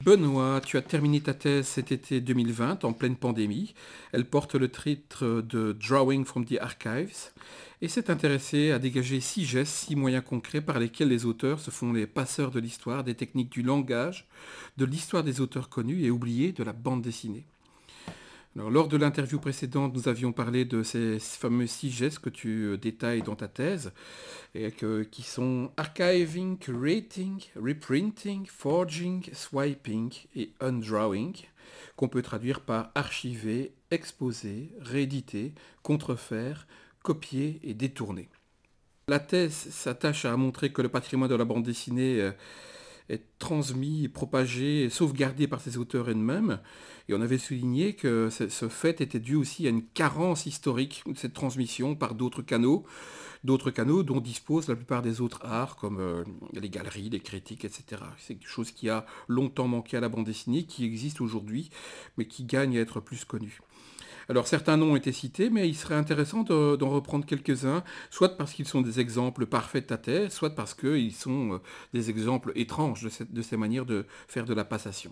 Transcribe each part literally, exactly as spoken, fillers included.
Benoît, tu as terminé ta thèse cet été deux mille vingt, en pleine pandémie. Elle porte le titre de Drawing from the Archives et s'est intéressée à dégager six gestes, six moyens concrets par lesquels les auteurs se font les passeurs de l'histoire, des techniques du langage, de l'histoire des auteurs connus et oubliés de la bande dessinée. Alors, lors de l'interview précédente, nous avions parlé de ces fameux six gestes que tu détailles dans ta thèse, et que, qui sont archiving, curating, reprinting, forging, swiping et undrawing, qu'on peut traduire par archiver, exposer, rééditer, contrefaire, copier et détourner. La thèse s'attache à montrer que le patrimoine de la bande dessinée est transmis, propagé et sauvegardé par ses auteurs eux-mêmes. Et on avait souligné que ce fait était dû aussi à une carence historique de cette transmission par d'autres canaux, d'autres canaux dont disposent la plupart des autres arts, comme euh, les galeries, les critiques, et cetera. C'est quelque chose qui a longtemps manqué à la bande dessinée, qui existe aujourd'hui, mais qui gagne à être plus connu. Alors certains noms ont été cités, mais il serait intéressant de, d'en reprendre quelques-uns, soit parce qu'ils sont des exemples parfaits de ta thèse, soit parce qu'ils sont euh, des exemples étranges de, cette, de ces manières de faire de la passation.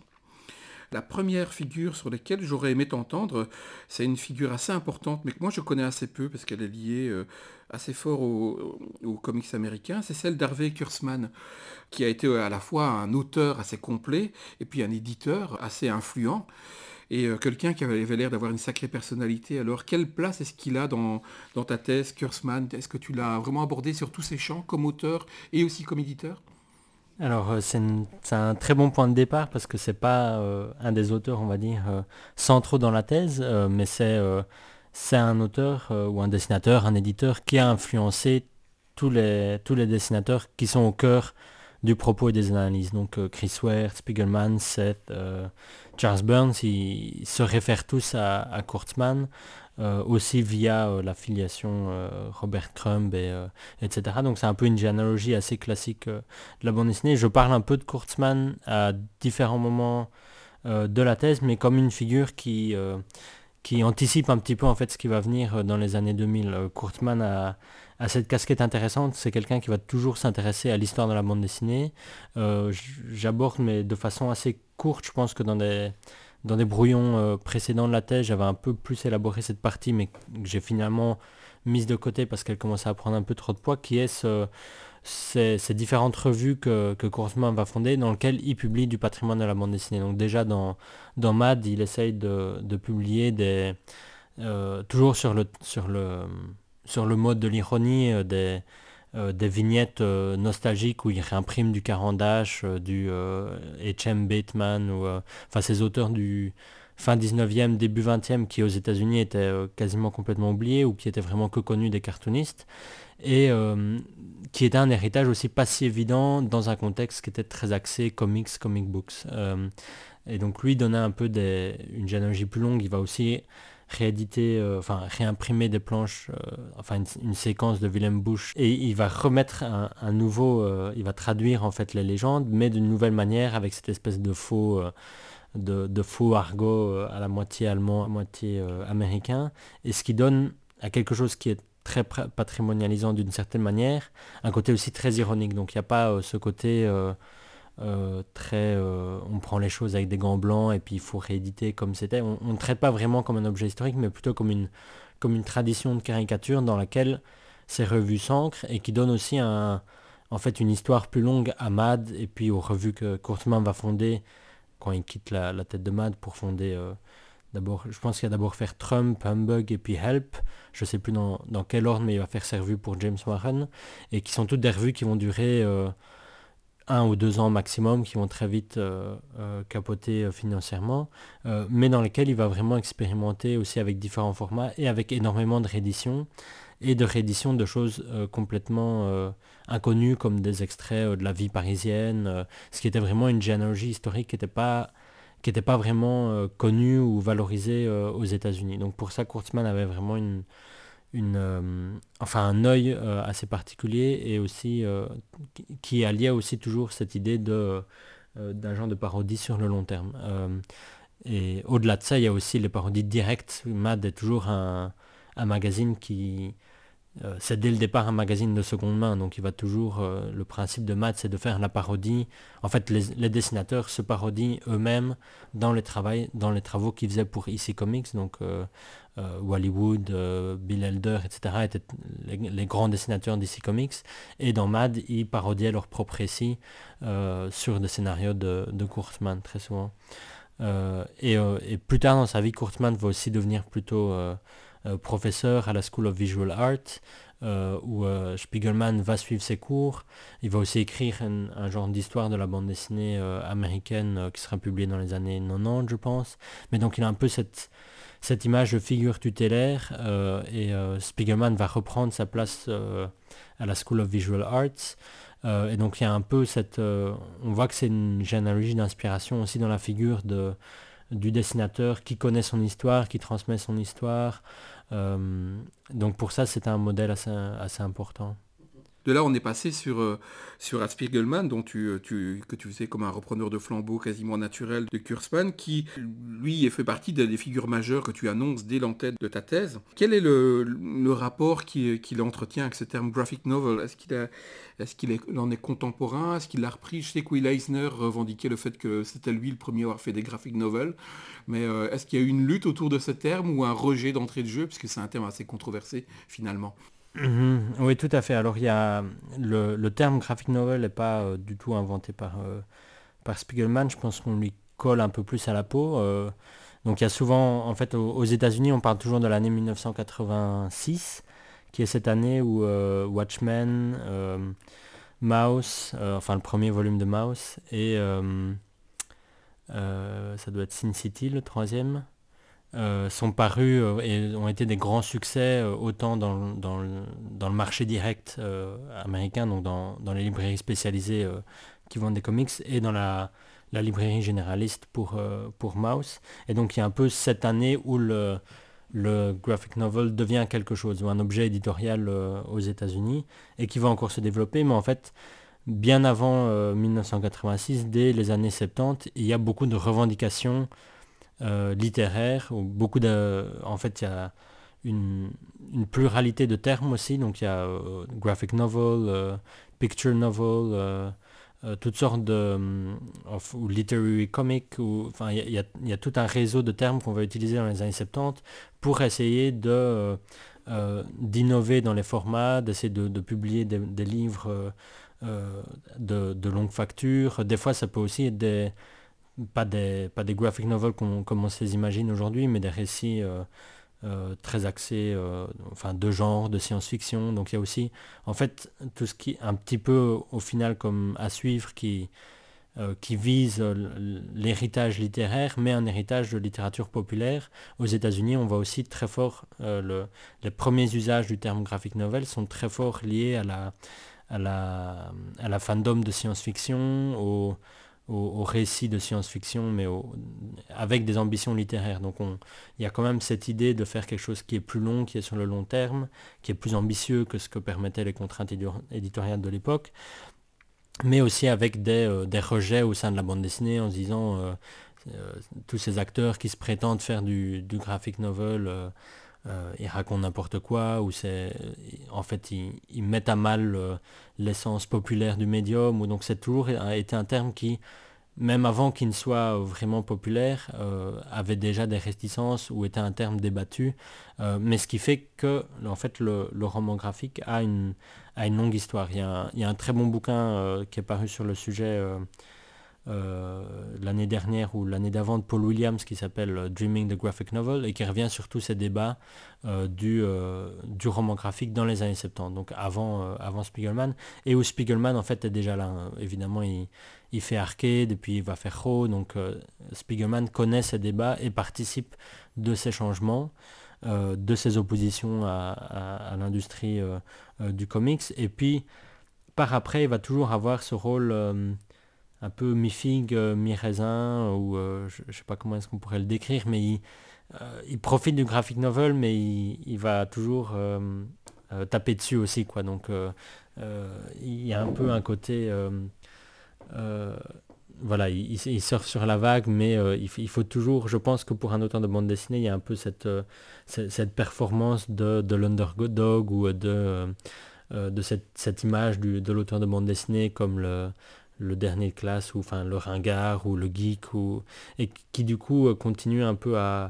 La première figure sur laquelle j'aurais aimé t'entendre, c'est une figure assez importante, mais que moi je connais assez peu, parce qu'elle est liée euh, assez fort aux au comics américains, c'est celle d'Harvey Kurtzman, qui a été à la fois un auteur assez complet, et puis un éditeur assez influent, et euh, quelqu'un qui avait l'air d'avoir une sacrée personnalité. Alors, quelle place est-ce qu'il a dans, dans ta thèse, Kurtzman? Est-ce que tu l'as vraiment abordé sur tous ses champs, comme auteur et aussi comme éditeur? Alors euh, c'est, une- c'est un très bon point de départ parce que c'est pas euh, un des auteurs, on va dire, euh, centraux dans la thèse, euh, mais c'est, euh, c'est un auteur euh, ou un dessinateur, un éditeur qui a influencé tous les, tous les dessinateurs qui sont au cœur du propos et des analyses. Donc euh, Chris Ware, Spiegelman, Seth, euh, Charles Burns, ils, ils se réfèrent tous à, à Kurtzman, euh, aussi via euh, la filiation euh, Robert Crumb, et, euh, et cetera. Donc c'est un peu une généalogie assez classique euh, de la bande dessinée. Je parle un peu de Kurtzman à différents moments euh, de la thèse, mais comme une figure qui, euh, qui anticipe un petit peu en fait ce qui va venir dans les années deux mille. Euh, Kurtzman a, a cette casquette intéressante, c'est quelqu'un qui va toujours s'intéresser à l'histoire de la bande dessinée. Euh, j'aborde, mais de façon assez courte, je pense que dans des, dans des brouillons euh, précédents de la thèse, j'avais un peu plus élaboré cette partie, mais que j'ai finalement mise de côté parce qu'elle commençait à prendre un peu trop de poids, qui est ce, ces, ces différentes revues que, que Kurtzman va fonder, dans lesquelles il publie du patrimoine de la bande dessinée. Donc déjà dans, dans Mad, il essaye de, de publier des, euh, toujours sur le, sur le, sur le mode de l'ironie, euh, des, euh, des vignettes euh, nostalgiques où il réimprime du Caran d'Ache, euh, du euh, H M. Bateman, ou euh, enfin ces auteurs du fin dix-neuvième, début vingtième qui aux États-Unis étaient euh, quasiment complètement oubliés ou qui étaient vraiment que connus des cartoonistes, et euh, qui était un héritage aussi pas si évident dans un contexte qui était très axé comics, comic books. Euh, et donc lui donnait un peu des, une généalogie plus longue. Il va aussi rééditer, euh, enfin réimprimer des planches, euh, enfin une, une séquence de Willem Busch, et il va remettre un, un nouveau, euh, il va traduire en fait les légendes, mais d'une nouvelle manière avec cette espèce de faux, euh, de, de faux argot euh, à la moitié allemand, à moitié euh, américain, et ce qui donne à quelque chose qui est très patrimonialisant d'une certaine manière, un côté aussi très ironique. Donc il n'y a pas euh, ce côté euh, euh, très... euh, on prend les choses avec des gants blancs et puis il faut rééditer comme c'était. On ne traite pas vraiment comme un objet historique, mais plutôt comme une, comme une tradition de caricature dans laquelle ces revues s'ancrent et qui donne aussi un, en fait une histoire plus longue à Mad et puis aux revues que Kurtzman va fonder quand il quitte la, la tête de Mad pour fonder... Euh, D'abord, je pense qu'il va d'abord faire Trump, Humbug et puis Help. Je ne sais plus dans, dans quel ordre, mais il va faire ses revues pour James Warren. Et qui sont toutes des revues qui vont durer euh, un ou deux ans maximum, qui vont très vite euh, euh, capoter euh, financièrement, euh, mais dans lesquelles il va vraiment expérimenter aussi avec différents formats et avec énormément de rééditions et de rééditions de choses euh, complètement euh, inconnues, comme des extraits euh, de la vie parisienne, euh, ce qui était vraiment une généalogie historique qui n'était pas qui n'était pas vraiment euh, connu ou valorisé euh, aux États-Unis. Donc pour ça, Kurtzman avait vraiment une, une, euh, enfin un œil euh, assez particulier, et aussi euh, qui, qui alliait aussi toujours cette idée de, euh, d'un genre de parodie sur le long terme. Euh, et au-delà de ça, il y a aussi les parodies directes. Mad est toujours un, un magazine qui, euh, c'est dès le départ un magazine de seconde main, donc il va toujours, euh, le principe de Mad, c'est de faire la parodie. En fait, les, les dessinateurs se parodient eux-mêmes dans les, travail, dans les travaux qu'ils faisaient pour E C Comics, donc euh, euh, Hollywood, euh, Bill Elder, et cetera étaient les, les grands dessinateurs d'E C Comics, et dans Mad, ils parodiaient leurs propres récits euh, sur des scénarios de, de Kurtzman, très souvent. Euh, et, euh, et plus tard dans sa vie, Kurtzman va aussi devenir plutôt euh, euh, professeur à la School of Visual Art, euh, où euh, Spiegelman va suivre ses cours. Il va aussi écrire un, un genre d'histoire de la bande dessinée euh, américaine euh, qui sera publiée dans les années quatre-vingt-dix, je pense. Mais donc il a un peu cette, cette image de figure tutélaire, euh, et euh, Spiegelman va reprendre sa place euh, à la School of Visual Arts. Euh, et donc il y a un peu cette... euh, on voit que c'est une généalogie d'inspiration aussi dans la figure de, du dessinateur qui connaît son histoire, qui transmet son histoire. Euh, donc pour ça, c'est un modèle assez, assez important. De là, on est passé sur, euh, sur Art Spiegelman, dont tu, tu, que tu faisais comme un repreneur de flambeau quasiment naturel de Kurtzman, qui, lui, fait partie des figures majeures que tu annonces dès l'entête de ta thèse. Quel est le, le rapport qu'il, qu'il entretient avec ce terme graphic novel? Est-ce qu'il, a, est-ce qu'il est, il en est contemporain? Est-ce qu'il l'a repris? Je sais que Will Eisner revendiquait le fait que c'était lui le premier à avoir fait des graphic novels, mais euh, est-ce qu'il y a eu une lutte autour de ce terme ou un rejet d'entrée de jeu, puisque c'est un terme assez controversé, finalement? Mhm. Oui, tout à fait. Alors, il y a le, le terme graphic novel n'est pas euh, du tout inventé par, euh, par Spiegelman. Je pense qu'on lui colle un peu plus à la peau. euh. Donc, il y a souvent, en fait, aux, aux États-Unis, on parle toujours de l'année mille neuf cent quatre-vingt-six, qui est cette année où euh, Watchmen, euh, Mouse, euh, enfin le premier volume de Mouse, et euh, euh, ça doit être Sin City, le troisième. Euh, sont parus euh, et ont été des grands succès, euh, autant dans, dans, le, dans le marché direct euh, américain, donc dans, dans les librairies spécialisées euh, qui vendent des comics, et dans la, la librairie généraliste pour, euh, pour Mouse. Et donc il y a un peu cette année où le, le graphic novel devient quelque chose, ou un objet éditorial euh, aux États-Unis, et qui va encore se développer, mais en fait, bien avant euh, mille neuf cent quatre-vingt-six, dès les années soixante-dix, il y a beaucoup de revendications euh, littéraire, où beaucoup de... En fait, il y a une, une pluralité de termes aussi, donc il y a euh, graphic novel, euh, picture novel, euh, euh, toutes sortes de... um, of- ou literary comic, ou, enfin, il y a, il y a- il y a tout un réseau de termes qu'on va utiliser dans les années soixante-dix pour essayer de... euh, euh, d'innover dans les formats, d'essayer de, de publier des, des livres euh, euh, de, de longue facture. Des fois, ça peut aussi être des, pas des, pas des graphic novels comme, comme on se les imagine aujourd'hui, mais des récits euh, euh, très axés, euh, enfin de genre, de science-fiction. Donc il y a aussi, en fait, tout ce qui, un petit peu au final comme à suivre, qui, euh, qui vise euh, l'héritage littéraire, mais un héritage de littérature populaire. Aux États-Unis, on voit aussi très fort, euh, le, les premiers usages du terme graphic novel sont très fort liés à la, à la, à la fandom de science-fiction, au au, au récit de science-fiction, mais au- avec des ambitions littéraires. Donc on- il y a quand même cette idée de faire quelque chose qui est plus long, qui est sur le long terme, qui est plus ambitieux que ce que permettaient les contraintes édi- éditoriales de l'époque, mais aussi avec des, euh, des rejets au sein de la bande dessinée en se disant euh, euh, tous ces acteurs qui se prétendent faire du, du graphic novel, euh, euh, ils racontent n'importe quoi, ou c'est, en fait ils, ils mettent à mal euh, l'essence populaire du médium, ou donc c'est toujours été un terme qui, même avant qu'il ne soit vraiment populaire, euh, avait déjà des réticences ou était un terme débattu. Euh, mais ce qui fait que en fait, le, le roman graphique a une, a une longue histoire. Il y a un, il y a un très bon bouquin euh, qui est paru sur le sujet euh, euh, l'année dernière ou l'année d'avant de Paul Williams qui s'appelle euh, Dreaming the Graphic Novel et qui revient sur tous ces débats euh, du, euh, du roman graphique dans les années soixante-dix, donc avant, euh, avant Spiegelman, et où Spiegelman en fait est déjà là. Hein. Évidemment, il, il fait Arcade et puis il va faire Raw, donc euh, Spiegelman connaît ces débats et participe de ces changements, euh, de ces oppositions à, à- à l'industrie euh, euh, du comics, et puis par après, il va toujours avoir ce rôle euh, un peu mi-figue, euh, mi-raisin, ou euh, je ne sais pas comment est-ce qu'on pourrait le décrire, mais il, euh, il profite du graphic novel, mais il, il va toujours euh, euh, taper dessus aussi, quoi. Donc euh, euh, il y a un peu un côté euh, euh, voilà, il, il- il surfe sur la vague, mais euh, il, f- il faut toujours, je pense que pour un auteur de bande dessinée, il y a un peu cette, euh, cette, cette performance de, de l'underdog ou de, euh, euh, de cette, cette image du- de l'auteur de bande dessinée comme le, le dernier de classe, ou enfin le ringard ou le geek, ou, et qui du coup euh, continue un peu à,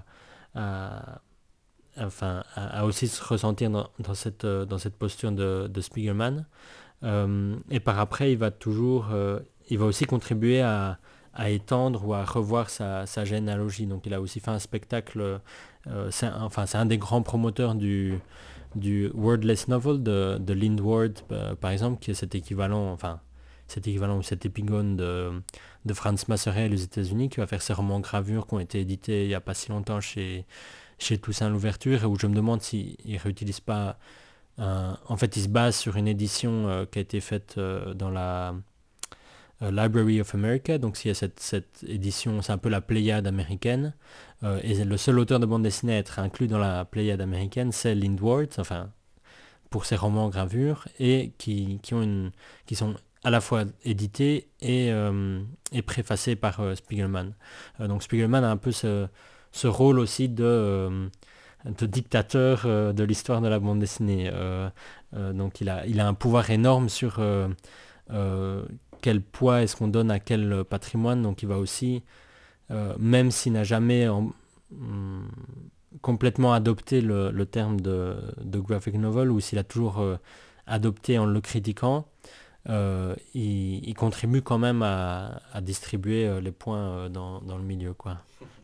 à, enfin, à, à aussi se ressentir dans, dans cette, euh, dans cette posture de, de Spiegelman. Euh, et par après, il va toujours, euh, il va aussi contribuer à, à étendre ou à revoir sa, sa généalogie. Donc, il a aussi fait un spectacle. Euh, c'est un, enfin, c'est un des grands promoteurs du, du wordless novel de, de Lindward, euh, par exemple, qui est cet équivalent, enfin, cet équivalent ou cette épigone de, de Franz Masserel aux États-Unis, qui va faire ses romans gravures qui ont été édités il n'y a pas si longtemps chez, chez Toussaint Louverture, et où je me demande s'il ne réutilise pas euh, en fait, il se base sur une édition euh, qui a été faite euh, dans la euh, Library of America. Donc, s'il y a cette, cette édition, c'est un peu la Pléiade américaine. Euh, et le seul auteur de bande dessinée à être inclus dans la Pléiade américaine, c'est Lindward, enfin, pour ses romans en gravure, et qui, qui, ont une, qui sont à la fois édités et, euh, et préfacés par euh, Spiegelman. Euh, donc, Spiegelman a un peu ce, ce rôle aussi de... euh, de dictateur euh, de l'histoire de la bande dessinée. Euh, euh, donc il a, il a un pouvoir énorme sur euh, euh, quel poids est-ce qu'on donne à quel patrimoine. Donc il va aussi, euh, même s'il n'a jamais en- hum, complètement adopté le, le terme de, de graphic novel, ou s'il a toujours euh, adopté en le critiquant, euh, il, il contribue quand même à, à distribuer euh, les points euh, dans, dans le milieu, quoi.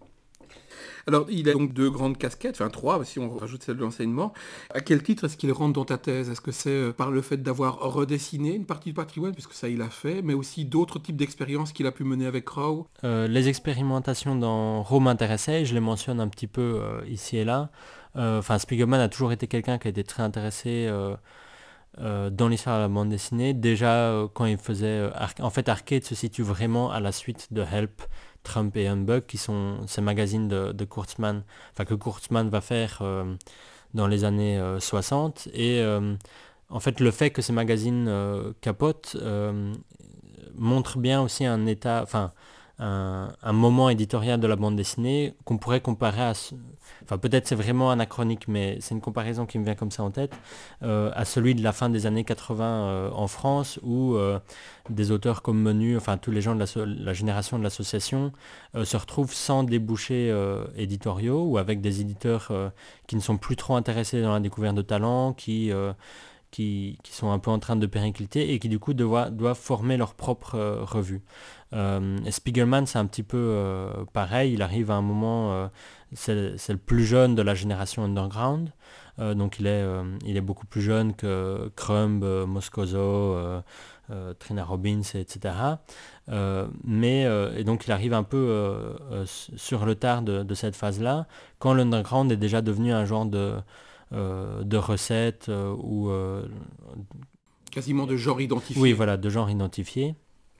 Alors, il a donc deux grandes casquettes, enfin trois, si on rajoute celle de l'enseignement. À quel titre est-ce qu'il rentre dans ta thèse? Est-ce que c'est euh, par le fait d'avoir redessiné une partie du patrimoine, puisque ça il a fait, mais aussi d'autres types d'expériences qu'il a pu mener avec Crow? Euh, les expérimentations dans Rome m'intéressaient, je les mentionne un petit peu euh, ici et là. Euh, Enfin, Spiegelman a toujours été quelqu'un qui a été très intéressé euh, euh, dans l'histoire de la bande dessinée. Déjà, euh, quand il faisait... euh, Arc- en fait, Arcade se situe vraiment à la suite de Help, Trump et Humbug, qui sont ces magazines de, de Kurtzman, enfin que Kurtzman va faire euh, dans les années euh, soixante. Et euh, en fait, le fait que ces magazines euh, capotent euh, montre bien aussi un état, enfin un, un moment éditorial de la bande dessinée qu'on pourrait comparer à, ce- enfin peut-être c'est vraiment anachronique, mais c'est une comparaison qui me vient comme ça en tête, euh, à celui de la fin des années quatre-vingts euh, en France, où euh, des auteurs comme Menu, enfin tous les gens de la, so- la génération de l'association euh, se retrouvent sans débouchés euh, éditoriaux, ou avec des éditeurs euh, qui ne sont plus trop intéressés dans la découverte de talents, qui euh, qui, qui sont un peu en train de péricliter, et qui du coup doivent, doivent former leur propre euh, revue. Euh, Spiegelman, c'est un petit peu euh, pareil, il arrive à un moment, euh, c'est c'est le plus jeune de la génération underground, euh, donc il est, euh, il est beaucoup plus jeune que Crumb, euh, Moscoso, euh, euh, Trina Robbins, et cetera. Euh, mais, euh, et donc il arrive un peu euh, euh, sur le tard de, de cette phase-là, quand l'underground est déjà devenu un genre de euh, de recettes euh, ou euh, Quasiment de genre oui, identifié. voilà, de genre identifié.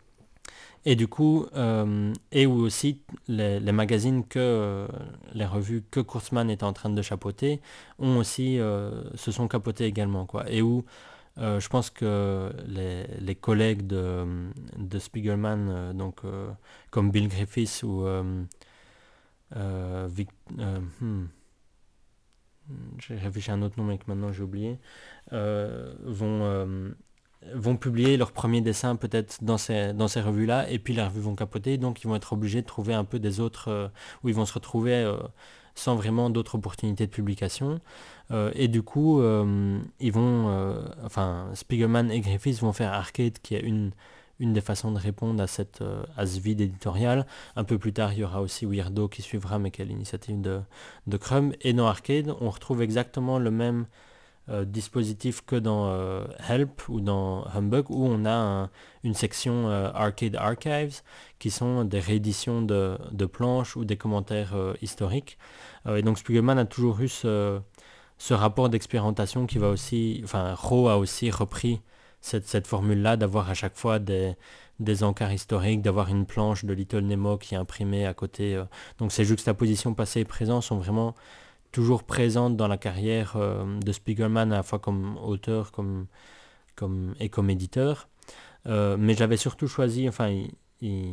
Et du coup, euh, et où aussi les, les magazines que euh, les revues que Kurtzman est en train de chapeauter ont aussi euh, se sont capotés également, quoi. Et où euh, je pense que les, les collègues de, de Spiegelman, euh, donc euh, comme Bill Griffiths ou euh, euh, Vic- euh, hmm, j'ai réfléchi à un autre nom mais que maintenant j'ai oublié, euh, vont, euh, vont publier leurs premiers dessins peut-être dans ces, dans ces revues-là, et puis les revues vont capoter, donc ils vont être obligés de trouver un peu des autres, euh, où ils vont se retrouver euh, sans vraiment d'autres opportunités de publication. Euh, et du coup, euh, ils vont, euh, enfin, Spiegelman et Griffiths vont faire Arcade, qui est une, une des façons de répondre à, cette, euh, à ce vide éditorial. Un peu plus tard, il y aura aussi Weirdo qui suivra, mais qui est l'initiative de, de Crumb. Et dans Arcade, on retrouve exactement le même euh, dispositif que dans euh, Help ou dans Humbug, où on a un- une section euh, Arcade Archives, qui sont des rééditions de, de planches ou des commentaires euh, historiques. Euh, et donc Spiegelman a toujours eu ce, ce rapport d'expérimentation qui va aussi, enfin Rowe a aussi repris cette, cette formule-là, d'avoir à chaque fois des, des encarts historiques, d'avoir une planche de Little Nemo qui est imprimée à côté. euh. Donc ces juxtapositions passé et présent sont vraiment toujours présentes dans la carrière euh, de Spiegelman, à la fois comme auteur comme, comme, et comme éditeur. Euh, mais j'avais surtout choisi, enfin, il- il-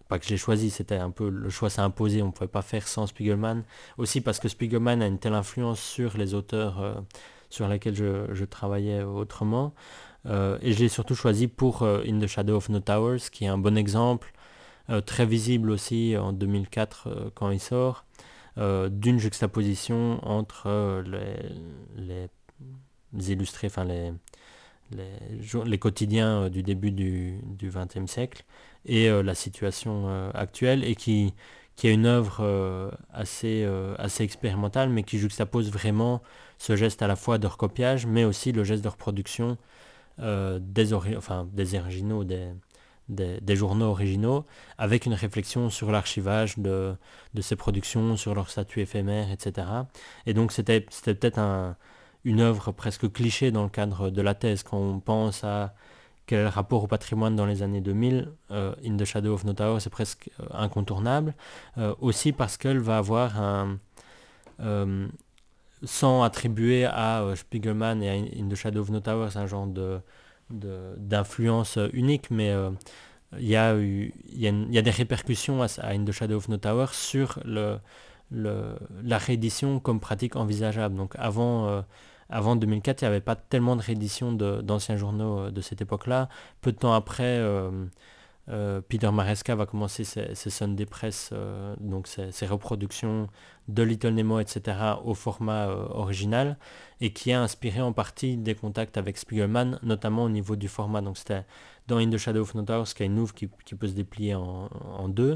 pas que j'ai choisi, c'était un peu le choix s'est imposé, on ne pouvait pas faire sans Spiegelman. Aussi parce que Spiegelman a une telle influence sur les auteurs euh, sur lesquels je, je travaillais autrement. Euh, et je l'ai surtout choisi pour euh, In the Shadow of No Towers, qui est un bon exemple, euh, très visible aussi en deux mille quatre euh, quand il sort, euh, d'une juxtaposition entre euh, les, les, les illustrés, enfin les, les, jour- les quotidiens euh, du début du, du vingtième siècle et euh, la situation euh, actuelle, et qui, qui est une œuvre euh, assez, euh, assez expérimentale, mais qui juxtapose vraiment ce geste à la fois de recopiage, mais aussi le geste de reproduction euh, des, ori- enfin, des originaux, des, des, des journaux originaux, avec une réflexion sur l'archivage de, de ces productions, sur leur statut éphémère, et cetera. Et donc c'était, c'était peut-être un, une œuvre presque cliché dans le cadre de la thèse, quand on pense à quel est le rapport au patrimoine dans les années deux mille, euh, In the Shadow of No Tower, c'est presque euh, incontournable, euh, aussi parce qu'elle va avoir un... euh, sans attribuer à euh, Spiegelman et à In the Shadow of No Towers un genre de, de- d'influence euh, unique, mais euh, il y, a eu- il y, a une- il y a des répercussions à, à In the Shadow of No Towers sur le, le- la réédition comme pratique envisageable. Donc avant, euh, avant deux mille quatre, il n'y avait pas tellement de réédition de- d'anciens journaux euh, de cette époque-là. Peu de temps après, euh, euh, Peter Maresca va commencer ses, ses Sunday Press, euh, donc ses, ses reproductions de Little Nemo, et cetera, au format euh, original, et qui a inspiré en partie des contacts avec Spiegelman, notamment au niveau du format. Donc c'était dans In the Shadow of No Towers, qui a une ouvre qui, qui peut se déplier en, en deux.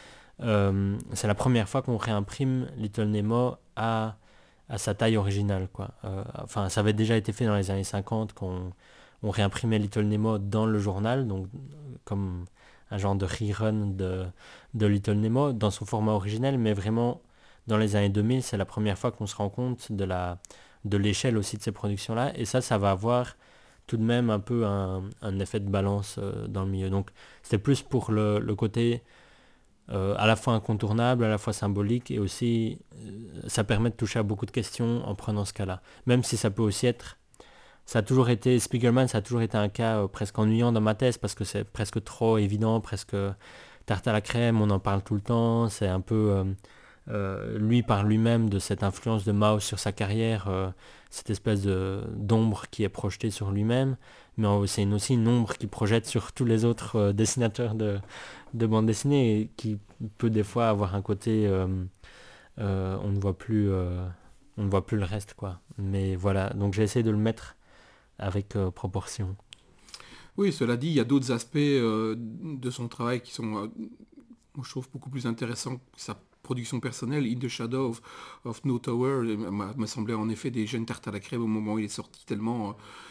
Euh, c'est la première fois qu'on réimprime Little Nemo à, à sa taille originale, quoi. Euh, enfin, ça avait déjà été fait dans les années cinquante, quand on, on réimprimait Little Nemo dans le journal, donc comme un genre de rerun de, de Little Nemo dans son format originel, mais vraiment dans les années deux mille, c'est la première fois qu'on se rend compte de la de l'échelle aussi de ces productions-là, et ça, ça va avoir tout de même un peu un, un effet de balance euh, dans le milieu. Donc c'était plus pour le, le côté euh, à la fois incontournable, à la fois symbolique, et aussi euh, ça permet de toucher à beaucoup de questions en prenant ce cas-là. Même si ça peut aussi être, ça a toujours été, Spiegelman, ça a toujours été un cas euh, presque ennuyant dans ma thèse, parce que c'est presque trop évident, presque tarte à la crème, on en parle tout le temps, c'est un peu, euh, euh, lui par lui-même, de cette influence de Mao sur sa carrière, euh, cette espèce de, d'ombre qui est projetée sur lui-même, mais euh, c'est une, aussi une ombre qui projette sur tous les autres euh, dessinateurs de, de bande dessinée, et qui peut des fois avoir un côté, euh, euh, on ne voit plus, euh, on ne voit plus le reste, quoi. Mais voilà, donc j'ai essayé de le mettre avec euh, proportion. Oui, cela dit, il y a d'autres aspects euh, de son travail qui sont, euh, moi, je trouve, beaucoup plus intéressants que sa production personnelle. In the Shadow of, of No Tower euh, m'a m'a semblé en effet des jeunes tartes à la crème au moment où il est sorti, tellement euh,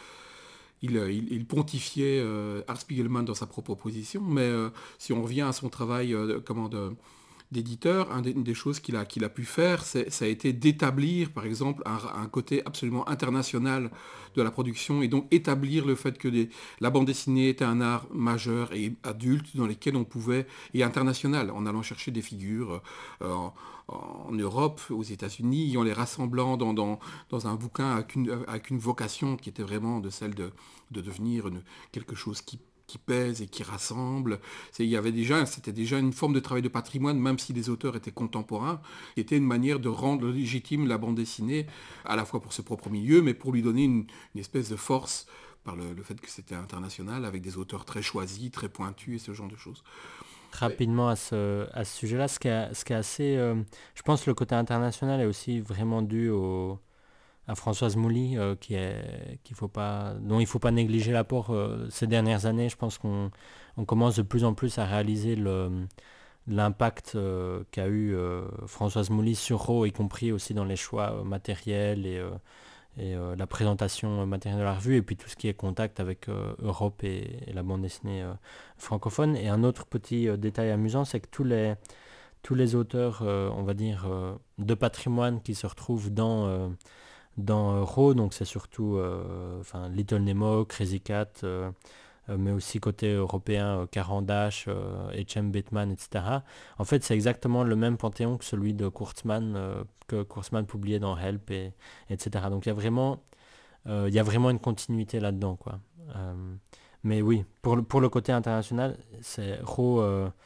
il, euh, il- il pontifiait euh, Art Spiegelman dans sa propre position. Mais euh, si on revient à son travail euh, comment, de- d'éditeur, un des- une des choses qu'il a, qu'il a pu faire, c'est, ça a été d'établir, par exemple, un, un côté absolument international de la production, et donc établir le fait que des- la bande dessinée était un art majeur et adulte dans lequel on pouvait, et international, en allant chercher des figures euh, en, en Europe, aux États-Unis, en les rassemblant dans, dans, dans un bouquin avec une, avec une vocation qui était vraiment de celle de, de devenir une- quelque chose qui qui pèse et qui rassemble. C'est, il y avait déjà, c'était déjà une forme de travail de patrimoine, même si les auteurs étaient contemporains, était une manière de rendre légitime la bande dessinée, à la fois pour ce propre milieu, mais pour lui donner une, une espèce de force par le, le fait que c'était international, avec des auteurs très choisis, très pointus et ce genre de choses. Ouais. Rapidement à ce, à ce sujet-là, ce qui est, ce qui est assez... euh, je pense que le côté international est aussi vraiment dû au, à Françoise Mouly, euh, qui est, qu'il faut pas, dont il ne faut pas négliger l'apport euh, ces dernières années. Je pense qu'on on commence de plus en plus à réaliser le, l'impact euh, qu'a eu euh, Françoise Mouly sur Raw, y compris aussi dans les choix euh, matériels et, euh, et euh, la présentation euh, matérielle de la revue, et puis tout ce qui est contact avec euh, Europe et, et la bande dessinée euh, francophone. Et un autre petit euh, détail amusant, c'est que tous les, tous les auteurs, euh, on va dire, euh, de patrimoine qui se retrouvent dans, euh, dans euh, Raw, donc c'est surtout euh, enfin, Little Nemo, Crazy Cat, euh, euh, mais aussi côté européen, euh, Caran d'Ache, euh, H M. Bateman, et cetera. En fait, c'est exactement le même panthéon que celui de Kurtzman, euh, que Kurtzman publiait dans Help, et, etc. Donc il y a vraiment, euh, il y a vraiment une continuité là-dedans, quoi. Euh, mais oui, pour le, pour le côté international, c'est Raw, euh,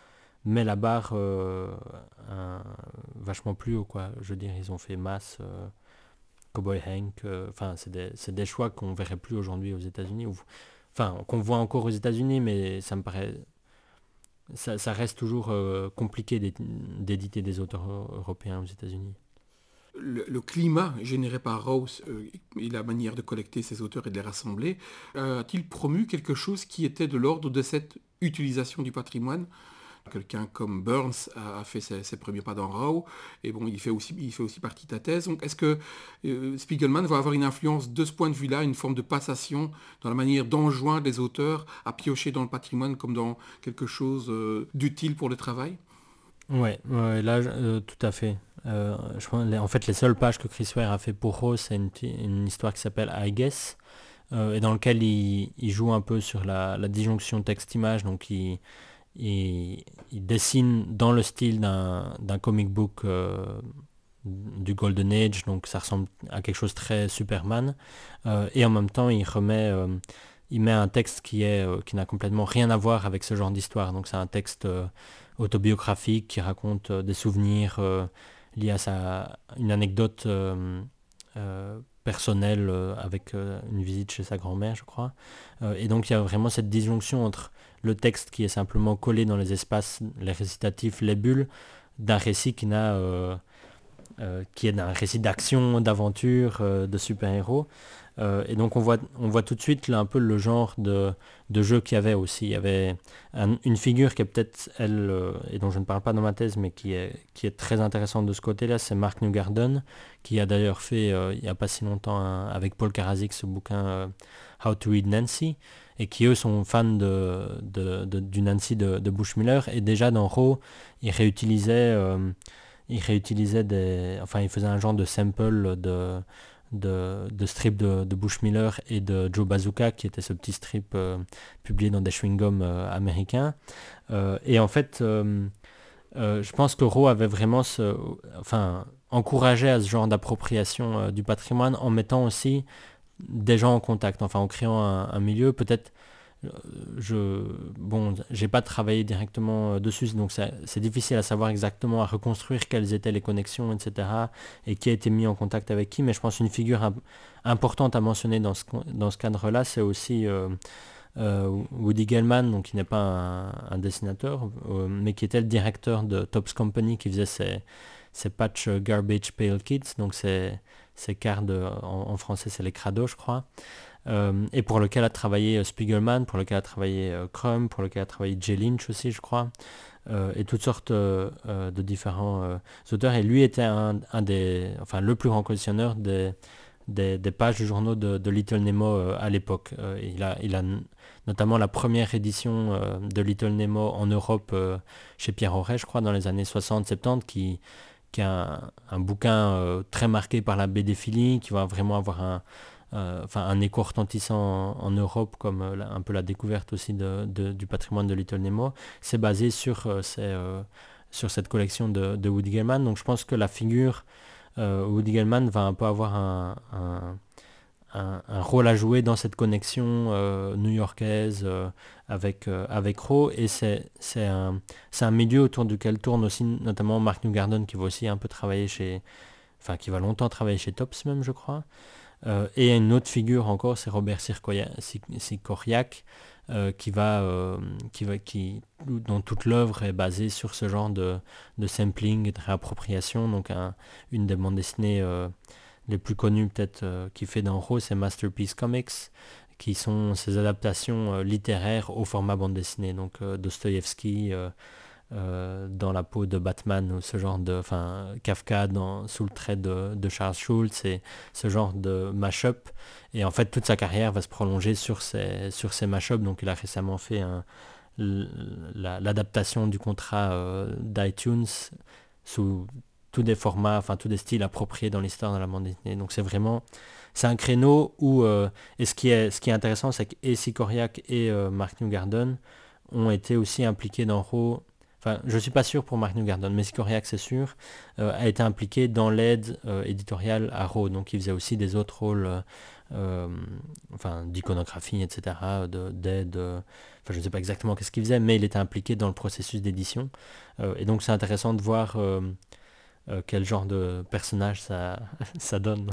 met la barre euh, un- vachement plus haut, quoi. Je veux dire, ils ont fait Mass, euh, Cowboy Hank, euh, enfin, c'est des, c'est des choix qu'on verrait plus aujourd'hui aux États-Unis, ou enfin, qu'on voit encore aux États-Unis, mais ça me paraît, ça, ça reste toujours euh, compliqué d'é- d'éditer des auteurs euh, européens aux États-Unis. Le, le climat généré par Rose euh, et la manière de collecter ces auteurs et de les rassembler, euh, a-t-il promu quelque chose qui était de l'ordre de cette utilisation du patrimoine? Quelqu'un comme Burns a, a fait ses, ses premiers pas dans Raw, et bon, il fait aussi, il fait aussi partie de ta thèse. Donc, est-ce que euh, Spiegelman va avoir une influence de ce point de vue-là, une forme de passation dans la manière d'enjoindre les auteurs à piocher dans le patrimoine comme dans quelque chose euh, d'utile pour le travail? Ouais, ouais, là, je- euh, tout à fait. Euh, je pense, les- en fait, les seules pages que Chris Ware a fait pour Rose, c'est une, ti- une histoire qui s'appelle I Guess, euh, et dans lequel il, il joue un peu sur la, la disjonction texte-image, donc il, il, il dessine dans le style d'un d'un comic book euh, du Golden Age, donc ça ressemble à quelque chose de très Superman, euh, et en même temps, il remet, euh, il met un texte qui est, euh, qui n'a complètement rien à voir avec ce genre d'histoire, donc c'est un texte euh, autobiographique qui raconte euh, des souvenirs euh, liés à sa, une anecdote euh, euh, personnelle euh, avec euh, une visite chez sa grand-mère, je crois. Euh, et donc il y a vraiment cette disjonction entre le texte qui est simplement collé dans les espaces, les récitatifs, les bulles, d'un récit qui n'a euh, euh, qui est un récit d'action, d'aventure, euh, de super-héros. Euh, et donc on voit, on voit tout de suite là un peu le genre de, de jeu qu'il y avait aussi. Il y avait un- une figure qui est peut-être, elle, euh, et dont je ne parle pas dans ma thèse, mais qui est, qui est très intéressante de ce côté-là, c'est Mark Newgarden, qui a d'ailleurs fait, euh, il n'y a pas si longtemps, un- avec Paul Karazik, ce bouquin euh, How to Read Nancy, et qui eux sont fans de, de, de- du Nancy de, de Bushmiller. Et déjà dans Raw, ils réutilisaient... euh, il réutilisait des... Enfin, il faisait un genre de sample de, de, de strip de, de Bushmiller et de Joe Bazooka, qui était ce petit strip euh, publié dans des chewing-gums euh, américains. Euh, et en fait, euh, euh, je pense que Rowe avait vraiment ce... Enfin, encouragé à ce genre d'appropriation euh, du patrimoine en mettant aussi des gens en contact, enfin en créant un, un milieu peut-être euh, je bon j'ai pas travaillé directement euh, dessus, donc c'est c'est difficile à savoir exactement, à reconstruire quelles étaient les connexions, etc., et qui a été mis en contact avec qui, mais je pense une figure imp- importante à mentionner dans ce, con- dans ce cadre là, c'est aussi euh, euh, Woody Gellman, donc qui n'est pas un, un dessinateur, euh, mais qui était le directeur de Topps Company, qui faisait ces, ces patch euh, Garbage Pail Kids, donc ces, ces cards de- en, en français c'est les crados, je crois, euh, et pour lequel a travaillé euh, Spiegelman, pour lequel a travaillé euh, Crumb, pour lequel a travaillé Jay Lynch aussi, je crois, euh, et toutes sortes euh, euh, de différents euh, auteurs. Et lui était un, un des, enfin, le plus grand collectionneur des, des, des pages du journaux de, de Little Nemo euh, à l'époque. Euh, il a, il a n- notamment la première édition euh, de Little Nemo en Europe euh, chez Pierre Auret, je crois, dans les années soixante soixante-dix, qui, qui est un, un bouquin euh, très marqué par la bédéphilie, qui va vraiment avoir un, euh, enfin, un écho retentissant en, en Europe, comme euh, la- un peu la découverte aussi de, de- du patrimoine de Little Nemo. C'est basé sur, euh, ces, euh, sur cette collection de, de Woody Gellman. Donc je pense que la figure euh, Woody Gellman va un peu avoir un, un- un- un rôle à jouer dans cette connexion euh, new-yorkaise euh, avec, euh, avec Rowe, et c'est, c'est un, c'est un milieu autour duquel tourne aussi notamment Mark Newgarden, qui va aussi un peu travailler chez, enfin qui va longtemps travailler chez Topps même, je crois. Euh, et une autre figure encore, c'est Robert Sirkoya- Sik- Sikoriak, euh, qui va, euh, qui va, qui, dont toute l'œuvre est basée sur ce genre de, de sampling et de réappropriation. Donc un- une des bandes dessinées euh, les plus connues peut-être euh, qu'il fait dans Raw, c'est Masterpiece Comics, qui sont ces adaptations euh, littéraires au format bande dessinée. Donc euh, Dostoïevski euh, euh, dans la peau de Batman, ou ce genre de, enfin Kafka dans, sous le trait de, de Charles Schultz, et ce genre de mash-up. Et en fait, toute sa carrière va se prolonger sur ces, sur ces mash-up. Donc il a récemment fait un, la- l'adaptation du contrat euh, d'iTunes sous tous des formats, enfin tous des styles appropriés dans l'histoire de la bande dessinée. Donc c'est vraiment, c'est un créneau où, euh, et ce qui est, ce qui est intéressant, c'est que et Sikoriak et euh, Mark Newgarden ont été aussi impliqués dans Raw enfin je suis pas sûr pour Mark Newgarden, mais Sikoryak c'est sûr, euh, a été impliqué dans l'aide euh, éditoriale à Raw, donc il faisait aussi des autres rôles, euh, euh, enfin d'iconographie, et cetera, de, d'aide, euh, enfin je ne sais pas exactement qu'est-ce qu'il faisait, mais il était impliqué dans le processus d'édition, euh, et donc c'est intéressant de voir euh, euh, quel genre de personnage ça, ça donne.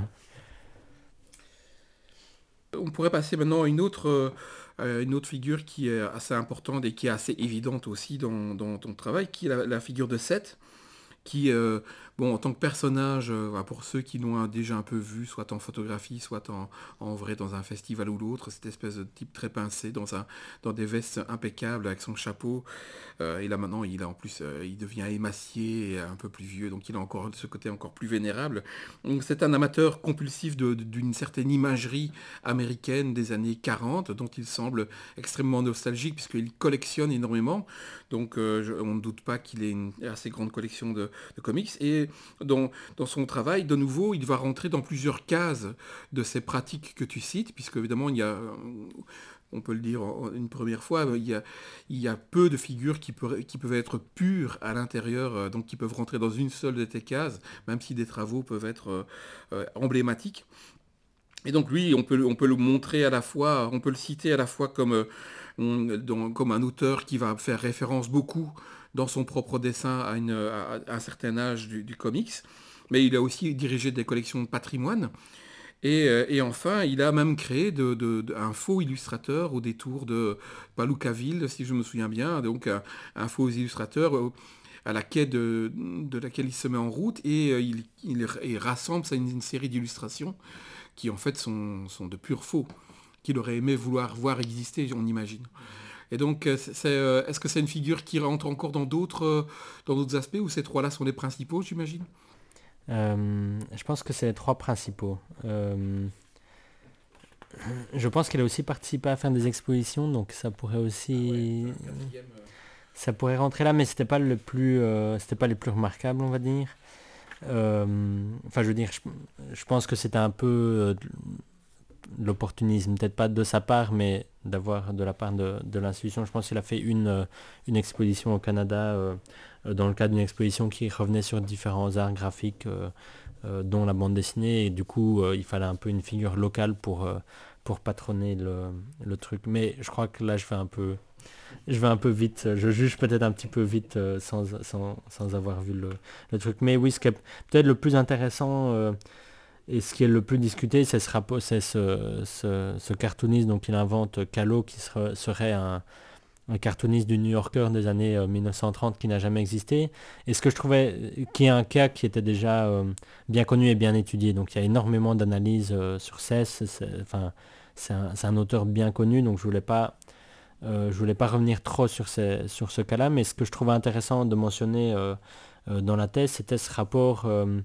On pourrait passer maintenant à une autre, euh, une autre figure qui est assez importante et qui est assez évidente aussi dans, dans ton travail, qui est la, la figure de Seth, qui, euh, bon, en tant que personnage, euh, voilà, pour ceux qui l'ont déjà un peu vu, soit en photographie, soit en, en vrai dans un festival ou l'autre, cette espèce de type très pincé, dans, un, dans des vestes impeccables, avec son chapeau. Euh, et là maintenant, il a en plus, euh, il devient émacié et un peu plus vieux, donc il a encore ce côté encore plus vénérable. Donc c'est un amateur compulsif de- de- d'une certaine imagerie américaine des années quarante, dont il semble extrêmement nostalgique, puisqu'il collectionne énormément. Donc euh, je- on ne doute pas qu'il ait une assez grande collection de, de comics. Et dans, dans son travail, de nouveau, il va rentrer dans plusieurs cases de ces pratiques que tu cites, puisque évidemment, il y a, euh, on peut le dire en- une première fois, il y a, il y a peu de figures qui, peut- qui peuvent être pures à l'intérieur, euh, donc qui peuvent rentrer dans une seule de tes cases, même si des travaux peuvent être euh, euh, emblématiques. Et donc lui, on peut, le- on peut le montrer à la fois, on peut le citer à la fois comme, euh, on- dans- comme un auteur qui va faire référence beaucoup dans son propre dessin à, une- à- à un certain âge du, du comics, mais il a aussi dirigé des collections de patrimoine. Et, euh, et enfin, il a même créé de- de- de- un faux illustrateur au détour de Paloukaville, si je me souviens bien, donc un, un faux illustrateur euh, à la quai de, de laquelle il se met en route et euh, il, il- il rassemble ça une, une série d'illustrations qui en fait sont, sont de purs faux, qu'il aurait aimé vouloir voir exister, on imagine. Et donc, euh, c'est, c'est, euh, est-ce que c'est une figure qui rentre encore dans d'autres, euh, dans d'autres aspects ou ces trois-là sont les principaux, j'imagine? Euh, je pense que c'est les trois principaux. Euh, je pense qu'il a aussi participé à faire des expositions, donc ça pourrait aussi, ça pourrait rentrer là, mais c'était pas le plus, euh, c'était pas les plus remarquables, on va dire. Euh, Enfin, je veux dire, je, je pense que c'était un peu euh, de l'opportunisme, peut-être pas de sa part, mais d'avoir de la part de, de l'institution. Je pense qu'il a fait une, euh, une exposition au Canada, euh, euh, dans le cadre d'une exposition qui revenait sur différents arts graphiques, euh, euh, dont la bande dessinée, et du coup, euh, il fallait un peu une figure locale pour, euh, pour patronner le, le truc. Mais je crois que là, je vais un peu, je vais un peu vite, je juge peut-être un petit peu vite euh, sans, sans, sans avoir vu le, le truc. Mais oui, ce qui est peut-être le plus intéressant, euh, et ce qui est le plus discuté, c'est ce, rapport, c'est ce, ce, ce cartooniste donc il invente Calo, qui sera- serait un, un cartooniste du New Yorker des années euh, mille neuf cent trente qui n'a jamais existé. Et ce que je trouvais, qui est un cas qui était déjà euh, bien connu et bien étudié. Donc il y a énormément d'analyses euh, sur Cess. C'est, enfin, c'est un, c'est un auteur bien connu, donc je voulais pas, euh, je voulais pas revenir trop sur, ces, sur ce cas-là. Mais ce que je trouvais intéressant de mentionner euh, euh, dans la thèse, c'était ce rapport euh,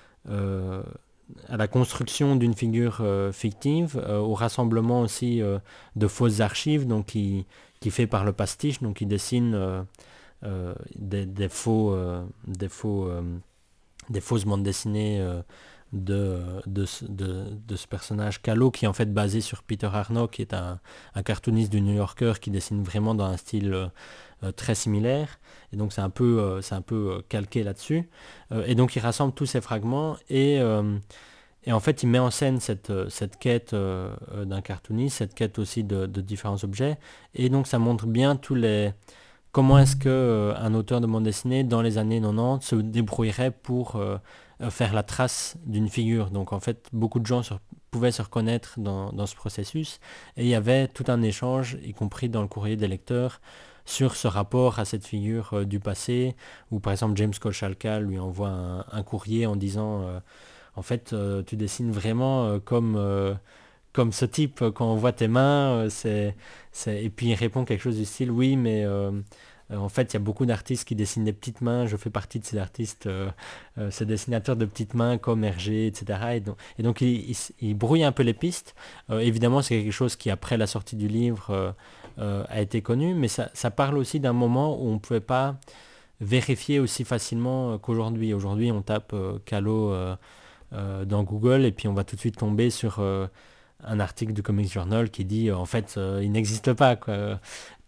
euh, à la construction d'une figure euh, fictive, euh, au rassemblement aussi euh, de fausses archives, donc qui, qui fait par le pastiche, donc qui dessine euh, euh, des, des faux, euh, des faux, euh, des fausses bandes dessinées euh, de, de, ce- de, de ce personnage Calo, qui est en fait basé sur Peter Arno, qui est un, un cartooniste du New Yorker qui dessine vraiment dans un style euh, euh, très similaire. Et donc c'est un peu, euh, c'est un peu euh, calqué là-dessus. Euh, et donc il rassemble tous ces fragments et, euh, et en fait il met en scène cette, euh, cette quête euh, euh, d'un cartooniste, cette quête aussi de, de différents objets. Et donc ça montre bien tous les comment est-ce que euh, un auteur de bande dessinée dans les années quatre-vingt-dix se débrouillerait pour euh, euh, faire la trace d'une figure. Donc en fait, beaucoup de gens se- pouvaient se reconnaître dans, dans ce processus et il y avait tout un échange, y compris dans le courrier des lecteurs, sur ce rapport à cette figure euh, du passé, où par exemple James Kochalka lui envoie un, un courrier en disant euh, en fait euh, tu dessines vraiment euh, comme euh, comme ce type, euh, quand on voit tes mains, euh, c'est, c'est... et puis il répond quelque chose du style, oui, mais euh, euh, en fait, il y a beaucoup d'artistes qui dessinent des petites mains, je fais partie de ces artistes, euh, euh, ces dessinateurs de petites mains comme Hergé, et cetera. Et donc, et donc il, il s- il brouille un peu les pistes. Euh, évidemment, c'est quelque chose qui, après la sortie du livre, euh, euh, a été connu, mais ça, ça parle aussi d'un moment où on ne pouvait pas vérifier aussi facilement euh, qu'aujourd'hui. Aujourd'hui, on tape euh, Calo euh, euh, dans Google et puis on va tout de suite tomber sur... euh, un article du Comics Journal qui dit euh, en fait euh, il n'existe pas quoi.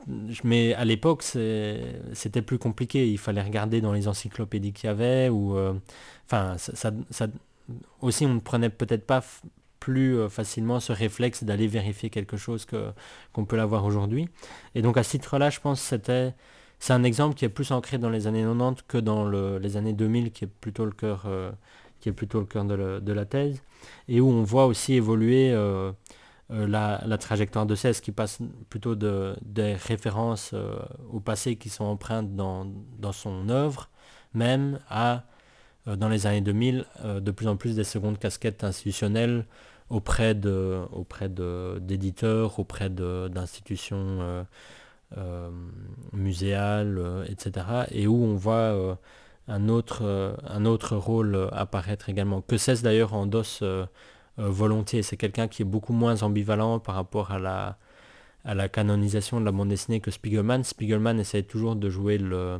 mais à l'époque, c'est- c'était plus compliqué. Il fallait regarder dans les encyclopédies qu'il y avait, ou, euh, enfin, ça, ça- ça- aussi, on ne prenait peut-être pas f- plus euh, facilement ce réflexe d'aller vérifier quelque chose que, qu'on peut l'avoir aujourd'hui. Et donc, à ce titre-là, je pense que c'était, c'est un exemple qui est plus ancré dans les années quatre-vingt-dix que dans le- les années deux mille, qui est plutôt le cœur, euh, qui est plutôt le cœur de, la de la thèse, et où on voit aussi évoluer euh, euh, la, la trajectoire de Cesse qui passe plutôt de, des références euh, au passé qui sont empreintes dans, dans son œuvre, même à, euh, dans les années deux mille, euh, de plus en plus des secondes casquettes institutionnelles auprès de, auprès de, d'éditeurs, auprès de, d'institutions euh, euh, muséales, euh, et cetera. Et où on voit euh, un, autre, euh, un autre rôle euh, apparaître également. Que Cesse d'ailleurs endosse euh, euh, volontiers. C'est quelqu'un qui est beaucoup moins ambivalent par rapport à la, à la canonisation de la bande dessinée que Spiegelman. Spiegelman essaie toujours de jouer le,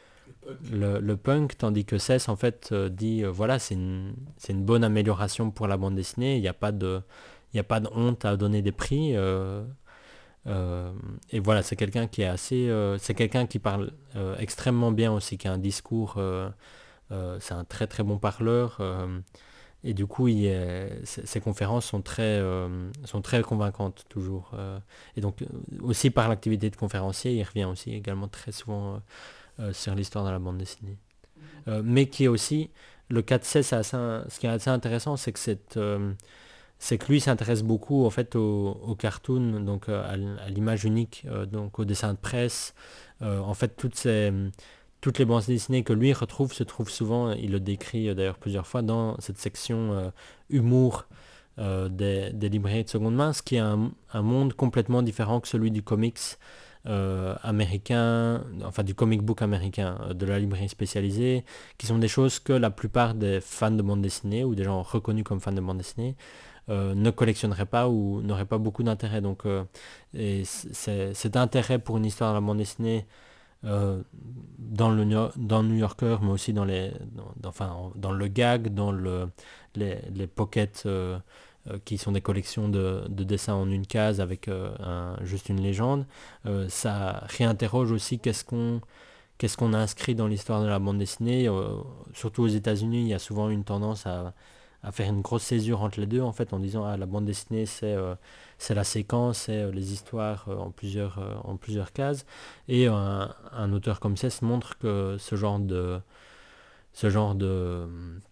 le, le punk, tandis que Cesse en fait euh, dit euh, voilà, c'est une, c'est une bonne amélioration pour la bande dessinée, il n'y a pas de il n'y a pas de honte à donner des prix. euh, euh, et voilà, c'est quelqu'un qui est assez euh, c'est quelqu'un qui parle euh, extrêmement bien aussi, qui a un discours euh, euh, c'est un très très bon parleur. euh, et du coup, il est- ces ces conférences sont très, euh, sont très convaincantes toujours. euh. Et donc, euh, aussi par l'activité de conférencier, il revient aussi également très souvent euh, euh, sur l'histoire de la bande dessinée. Euh, mais qui est aussi, le cas de Cesse, c'est assez un- ce qui est assez intéressant, c'est que, cette, euh, c'est que lui s'intéresse beaucoup en fait au, au cartoon, donc euh, à, l- à l'image unique, euh, donc au dessin de presse. Euh, en fait, toutes ces, toutes les bandes dessinées que lui retrouve se trouvent souvent, il le décrit euh, d'ailleurs plusieurs fois, dans cette section euh, humour euh, des, des librairies de seconde main, ce qui est un, un monde complètement différent que celui du comics euh, américain, enfin du comic book américain, euh, de la librairie spécialisée, qui sont des choses que la plupart des fans de bande dessinée ou des gens reconnus comme fans de bande dessinée euh, ne collectionneraient pas ou n'auraient pas beaucoup d'intérêt. Donc, euh, et c'est, cet intérêt pour une histoire de la bande dessinée euh, dans le New- dans le New Yorker, mais aussi dans les, dans, dans- enfin, en- dans le gag, dans le, les, les pockets euh, euh, qui sont des collections de, de dessins en une case avec euh, un- juste une légende. Euh, ça réinterroge aussi qu'est-ce qu'on qu'est-ce qu'on a inscrit dans l'histoire de la bande dessinée. Euh, surtout aux États-Unis, il y a souvent une tendance à, à faire une grosse césure entre les deux, en fait, en disant ah, la bande dessinée, c'est euh, c'est la séquence, c'est euh, les histoires euh, en, plusieurs, euh, en plusieurs cases. Et un, un auteur comme Cesse montre que ce genre de, ce genre de,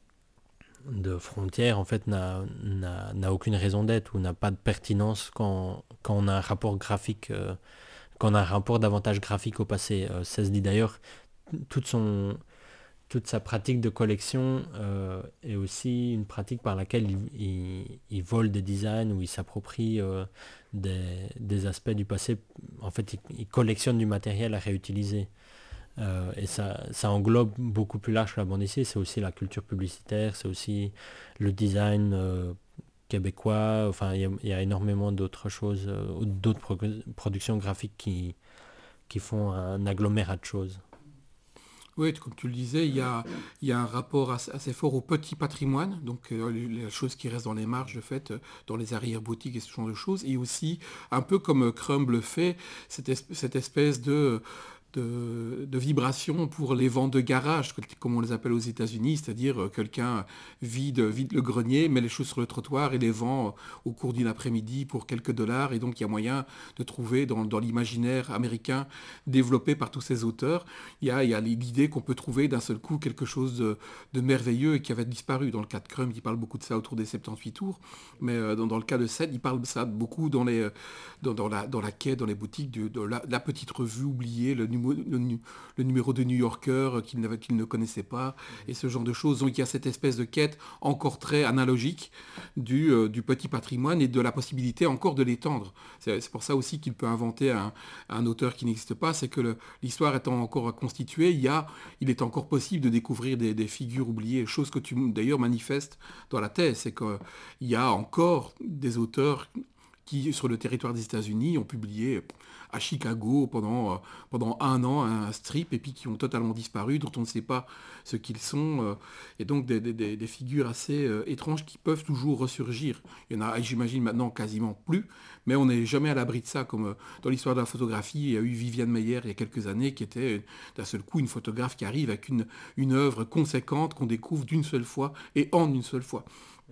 de frontière, en fait, n'a n'a- n'a aucune raison d'être ou n'a pas de pertinence quand, quand on a un rapport graphique, euh, quand on a un rapport davantage graphique au passé. Euh, Cesse dit d'ailleurs toute son toute sa pratique de collection euh, est aussi une pratique par laquelle il, il- il vole des designs ou il s'approprie euh, des, des aspects du passé. En fait, il, il collectionne du matériel à réutiliser. Euh, et ça, ça englobe beaucoup plus large que la bande dessinée. C'est aussi la culture publicitaire, c'est aussi le design euh, québécois. Enfin, il y, a il y a énormément d'autres choses, euh, d'autres pro- productions graphiques qui, qui font un agglomérat de choses. Oui, comme tu le disais, il y a, il y a un rapport assez, assez fort au petit patrimoine, donc euh, les, les choses qui restent dans les marges, de fait, euh, dans les arrière-boutiques et ce genre de choses, et aussi, un peu comme euh, Crumb le fait, cette, esp- cette espèce de, de, de vibration pour les ventes de garage, comme on les appelle aux États-Unis, c'est-à-dire euh, quelqu'un vide, vide le grenier, met les choses sur le trottoir et les vend euh, au cours d'une après-midi pour quelques dollars, et donc il y a moyen de trouver dans, dans l'imaginaire américain développé par tous ces auteurs, il y a, il y a l'idée qu'on peut trouver d'un seul coup quelque chose de, de merveilleux et qui avait disparu. Dans le cas de Crumb, il parle beaucoup de ça autour des soixante-dix tours, mais euh, dans, dans le cas de Seth, il parle de ça beaucoup dans, les, euh, dans, dans la, dans la quai, dans les boutiques, de, de la, la petite revue oubliée, le, numéro, le, nu- le numéro de New Yorker euh, qu'il n'avait- qu'il ne connaissait pas, et ce genre de choses. Donc il y a cette espèce de quête encore très analogique du, euh, du petit patrimoine et de la possibilité encore de l'étendre. C'est c'est pour ça aussi qu'il peut inventer un, un auteur qui n'existe pas, c'est que le- l'histoire étant encore à constituer, il, y a, il est encore possible de découvrir des, des figures oubliées, chose que tu d'ailleurs manifestes dans la thèse, c'est qu'il y a encore des auteurs qui, sur le territoire des États-Unis, ont publié à Chicago pendant, euh, pendant un an un strip et puis qui ont totalement disparu, dont on ne sait pas ce qu'ils sont. Euh, et donc des, des- des- des figures assez euh, étranges qui peuvent toujours ressurgir. Il y en a, j'imagine, maintenant quasiment plus, mais on n'est jamais à l'abri de ça. Comme euh, dans l'histoire de la photographie, il y a eu Viviane Meyer il y a quelques années qui était euh, d'un seul coup une photographe qui arrive avec une, une œuvre conséquente qu'on découvre d'une seule fois et en une seule fois.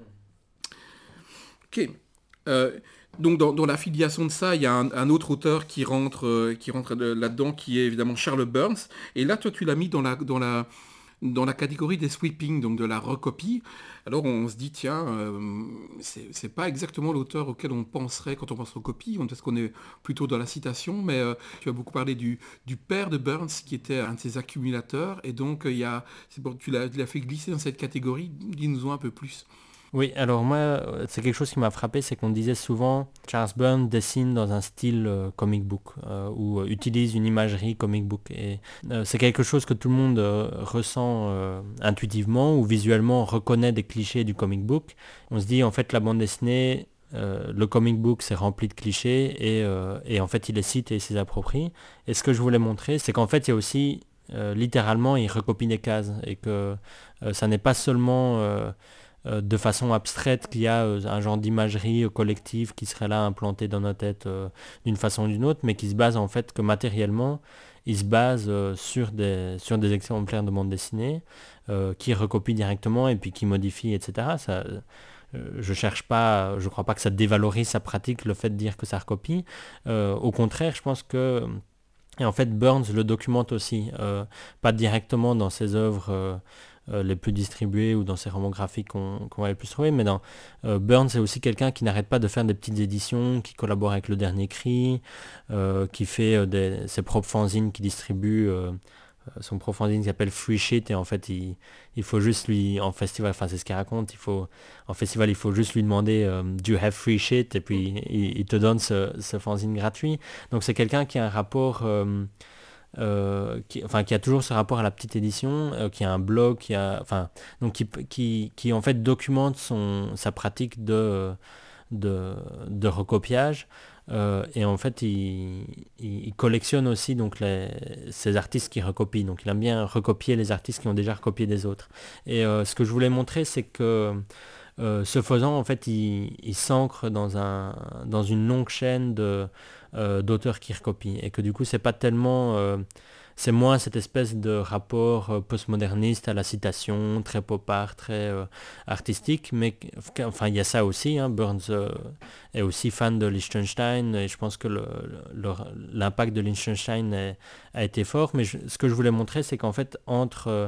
Ok. Euh, donc dans, dans l'affiliation de ça, il y a un, un autre auteur qui rentre, euh, qui rentre de- là-dedans, qui est évidemment Charles Burns. Et là, toi, tu l'as mis dans la, dans la, dans la catégorie des sweeping, donc de la recopie. Alors on se dit, tiens, euh, c'est c'est pas exactement l'auteur auquel on penserait quand on pense recopie, on- parce qu'on est plutôt dans la citation, mais euh, tu as beaucoup parlé du, du père de Burns, qui était un de ses accumulateurs, et donc euh, il y a, c'est pour- tu l'as tu l'as fait glisser dans cette catégorie, dis-nous un peu plus. Oui, alors moi, euh, c'est quelque chose qui m'a frappé, c'est qu'on disait souvent Charles Burns dessine dans un style euh, comic book euh, ou euh, utilise une imagerie comic book. Et euh, c'est quelque chose que tout le monde euh, ressent euh, intuitivement ou visuellement reconnaît des clichés du comic book. On se dit en fait la bande dessinée, euh, le comic book c'est rempli de clichés et, euh, et en fait il les cite et il s'y approprie. Et ce que je voulais montrer, c'est qu'en fait il y a aussi euh, littéralement il recopie des cases et que euh, ça n'est pas seulement euh, euh, de façon abstraite qu'il y a euh, un genre d'imagerie euh, collective qui serait là implantée dans nos têtes euh, d'une façon ou d'une autre, mais qui se base en fait que matériellement, il se base euh, sur des, sur des exemplaires de bande dessinée euh, qui recopient directement et puis qui modifient, et cetera. Ça, euh, je cherche pas, je crois pas que ça dévalorise sa pratique, le fait de dire que ça recopie. Euh, au contraire, je pense que et en fait, Burns le documente aussi, euh, pas directement dans ses œuvres euh, euh, les plus distribuées ou dans ses romans graphiques qu'on qu'on va le plus trouver, mais dans euh, Burns c'est aussi quelqu'un qui n'arrête pas de faire des petites éditions, qui collabore avec Le Dernier Cri, euh, qui fait euh, des- ses propres fanzines qui distribue. Euh, euh, son propre fanzine qui s'appelle Free Shit et en fait il, il faut juste lui en festival, enfin c'est ce qu'il raconte, il faut en festival il faut juste lui demander euh, Do you have free shit et puis il, il te donne ce, ce fanzine gratuit. Donc c'est quelqu'un qui a un rapport euh, euh, qui, enfin, qui a toujours ce rapport à la petite édition, euh, qui a un blog, qui a, enfin, donc qui, qui, qui en fait documente son, sa pratique de, de, de recopiage. Euh, et en fait, il, il- il collectionne aussi donc les, ces artistes qui recopient. Donc, il aime bien recopier les artistes qui ont déjà recopié des autres. Et euh, ce que je voulais montrer, c'est que euh, ce faisant, en fait, il, il s'ancre dans un, dans une longue chaîne de, euh, d'auteurs qui recopient. Et que du coup, c'est pas tellement, euh, c'est moins cette espèce de rapport euh, postmoderniste à la citation, très pop art, très euh, artistique, mais qu'- enfin, il y a ça aussi. Hein, Burns euh, est aussi fan de Liechtenstein, et je pense que le- le- l'impact de Liechtenstein est- a été fort. Mais je- ce que je voulais montrer, c'est qu'en fait, entre euh,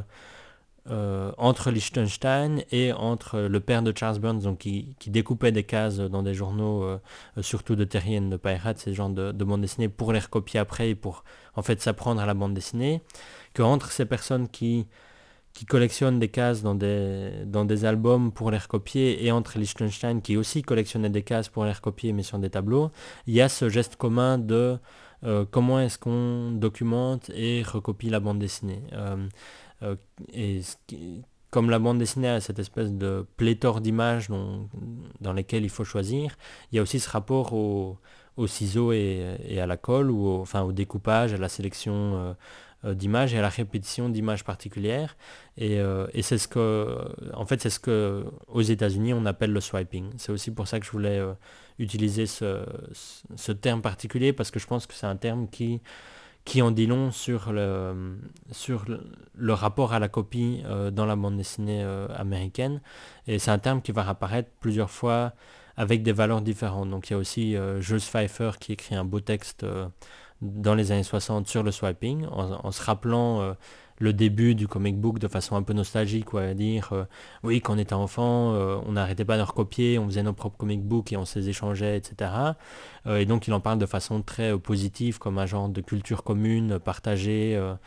euh, entre Liechtenstein et entre le père de Charles Burns, donc qui, qui découpait des cases dans des journaux, euh, euh, surtout de Terrien, de Pirates, ces genres de, de bandes dessinées, pour les recopier après et pour en fait s'apprendre à la bande dessinée, qu'entre ces personnes qui, qui collectionnent des cases dans des, dans des albums pour les recopier et entre Liechtenstein qui aussi collectionnait des cases pour les recopier mais sur des tableaux, il y a ce geste commun de euh, comment est-ce qu'on documente et recopie la bande dessinée. Euh, euh, et ce qui- comme la bande dessinée a cette espèce de pléthore d'images dont- dans lesquelles il faut choisir, il y a aussi ce rapport au, au ciseau et, et à la colle, ou au, enfin, au découpage, à la sélection euh, euh, d'images et à la répétition d'images particulières. Et, euh, et c'est ce que, en fait, c'est ce que aux États-Unis on appelle le swiping. C'est aussi pour ça que je voulais euh, utiliser ce, ce- ce terme particulier, parce que je pense que c'est un terme qui qui en dit long sur le, sur le, le rapport à la copie euh, dans la bande dessinée euh, américaine. Et c'est un terme qui va apparaître plusieurs fois avec des valeurs différentes. Donc il y a aussi euh, Jules Pfeiffer qui écrit un beau texte euh, dans les années soixante sur le swiping, en, en se rappelant euh, le début du comic book de façon un peu nostalgique, où à dire euh, oui, quand on était enfant, euh, on n'arrêtait pas de recopier, on faisait nos propres comic books et on se les échangeait, et cetera. Euh, et donc il en parle de façon très euh, positive, comme un genre de culture commune, euh, partagée, euh,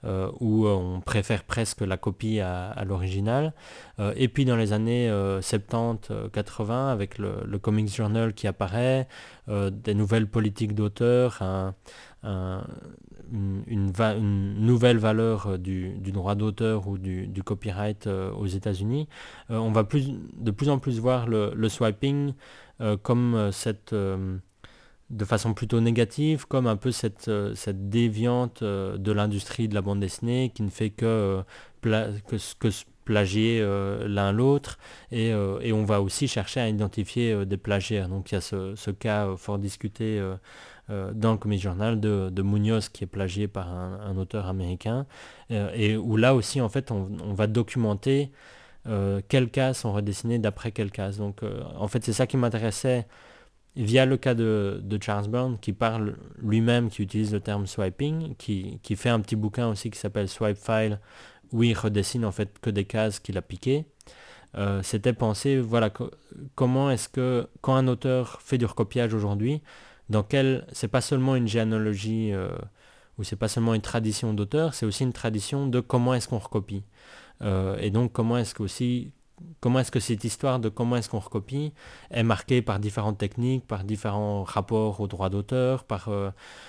euh, où euh, on préfère presque la copie à, à l'original. Euh, et puis dans les années euh, soixante-dix quatre-vingts, avec le, le Comics Journal qui apparaît, euh, des nouvelles politiques d'auteur, un, un, une, une, va, une nouvelle valeur euh, du, du droit d'auteur ou du, du copyright euh, aux États-Unis, euh, on va plus, de plus en plus voir le, le swiping euh, comme euh, cette... Euh, de façon plutôt négative, comme un peu cette, euh, cette déviante euh, de l'industrie de la bande dessinée qui ne fait que, euh, pla- que, s- que se plagier euh, l'un l'autre, et, euh, et on va aussi chercher à identifier euh, des plagiaires. Donc il y a ce, ce cas euh, fort discuté euh, euh, dans le Comics Journal de, de Munoz qui est plagié par un, un auteur américain, euh, et où là aussi en fait on, on va documenter euh, quelles cases sont redessinées d'après quelles cases. Donc euh, en fait c'est ça qui m'intéressait via le cas de, de Charles Byrne, qui parle lui-même, qui utilise le terme swiping, qui, qui fait un petit bouquin aussi qui s'appelle Swipe File, où il redessine en fait que des cases qu'il a piquées. Euh, c'était penser, voilà, co- comment est-ce que, quand un auteur fait du recopiage aujourd'hui, dans quel, c'est pas seulement une généalogie, euh, ou c'est pas seulement une tradition d'auteur, c'est aussi une tradition de comment est-ce qu'on recopie. Euh, et donc comment est-ce que aussi comment est-ce que cette histoire de comment est-ce qu'on recopie est marquée par différentes techniques, par différents rapports aux droits d'auteur, par euh,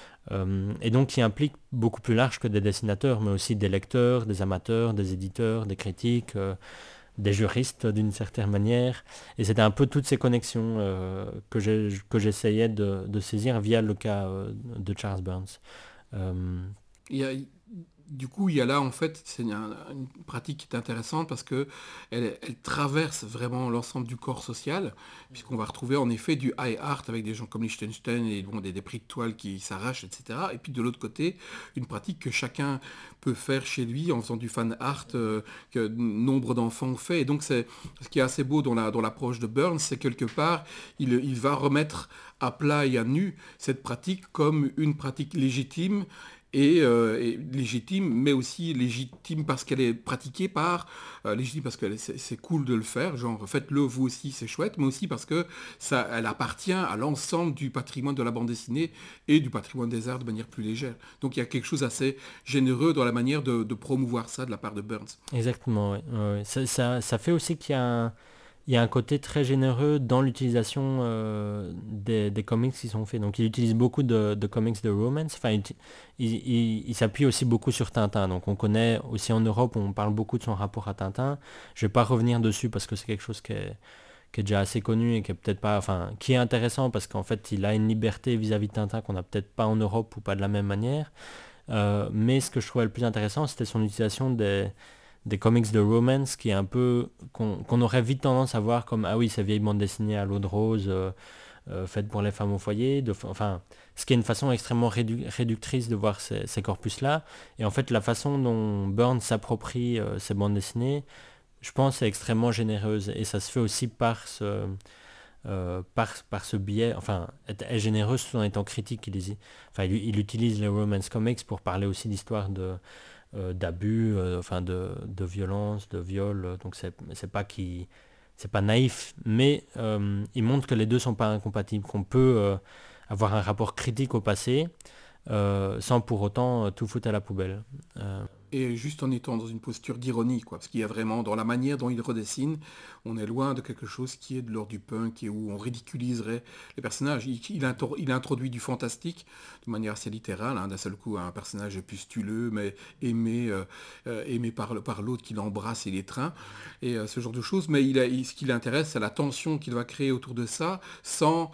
euh, et donc qui implique beaucoup plus large que des dessinateurs, mais aussi des lecteurs, des amateurs, des éditeurs, des critiques, euh, des juristes d'une certaine manière. Et c'était un peu toutes ces connexions euh, que j'ai, que j'essayais de, de saisir via le cas euh, de Charles Burns. Euh, Il y a, du coup, il y a là, en fait, c'est une, une pratique qui est intéressante parce que elle, elle traverse vraiment l'ensemble du corps social, puisqu'on va retrouver en effet du high art avec des gens comme Liechtenstein et bon, des, des prix de toile qui s'arrachent, et cetera. Et puis de l'autre côté, une pratique que chacun peut faire chez lui en faisant du fan art euh, que nombre d'enfants ont fait. Et donc, c'est ce qui est assez beau dans, la, dans l'approche de Burns, c'est quelque part, il, il va remettre à plat et à nu cette pratique comme une pratique légitime et, euh, et légitime, mais aussi légitime parce qu'elle est pratiquée par, euh, légitime parce que c'est, c'est cool de le faire, genre faites-le vous aussi, c'est chouette, mais aussi parce que ça, elle appartient à l'ensemble du patrimoine de la bande dessinée et du patrimoine des arts de manière plus légère. Donc il y a quelque chose d'assez généreux dans la manière de, de promouvoir ça de la part de Burns. Exactement, oui. Ouais, ouais. Ça, ça, ça fait aussi qu'il y a un, il y a un côté très généreux dans l'utilisation euh, des, des comics qui sont faits. Donc il utilise beaucoup de, de comics de romance. Enfin, il, il, il- il s'appuie aussi beaucoup sur Tintin. Donc on connaît aussi en Europe, on parle beaucoup de son rapport à Tintin. Je vais pas revenir dessus parce que c'est quelque chose qui est, qui est déjà assez connu et qui est peut-être pas, enfin, qui est intéressant parce qu'en fait il a une liberté vis-à-vis de Tintin qu'on n'a peut-être pas en Europe ou pas de la même manière. Euh, mais ce que je trouvais le plus intéressant, c'était son utilisation des, des comics de romance qui est un peu qu'on qu'on aurait vite tendance à voir comme ah oui, ces vieilles bandes dessinées à l'eau de rose euh, euh, faites pour les femmes au foyer, de, enfin ce qui est une façon extrêmement rédu- réductrice de voir ces, ces corpus là. Et en fait la façon dont Burns s'approprie euh, ces bandes dessinées, je pense est extrêmement généreuse, et ça se fait aussi par ce euh, par, par ce biais, enfin, est, est généreuse tout en étant critique. Il, les- enfin, il, il utilise les romance comics pour parler aussi d'histoires de, euh, d'abus, euh, enfin de, de violence, de viol. euh, Donc c'est, c'est pas qui, c'est pas naïf, mais euh, il montre que les deux sont pas incompatibles, qu'on peut euh, avoir un rapport critique au passé euh, sans pour autant euh, tout foutre à la poubelle. Euh, Et juste en étant dans une posture d'ironie, quoi. Parce qu'il y a vraiment, dans la manière dont il redessine, on est loin de quelque chose qui est de l'ordre du punk et où on ridiculiserait les personnages. Il, il, intor- il introduit du fantastique de manière assez littérale, hein. D'un seul coup, un personnage pustuleux, mais aimé, euh, euh, aimé par, le- par l'autre qui l'embrasse et l'étreint, et euh, ce genre de choses. Mais il a, il- ce qui l'intéresse, c'est la tension qu'il va créer autour de ça, sans,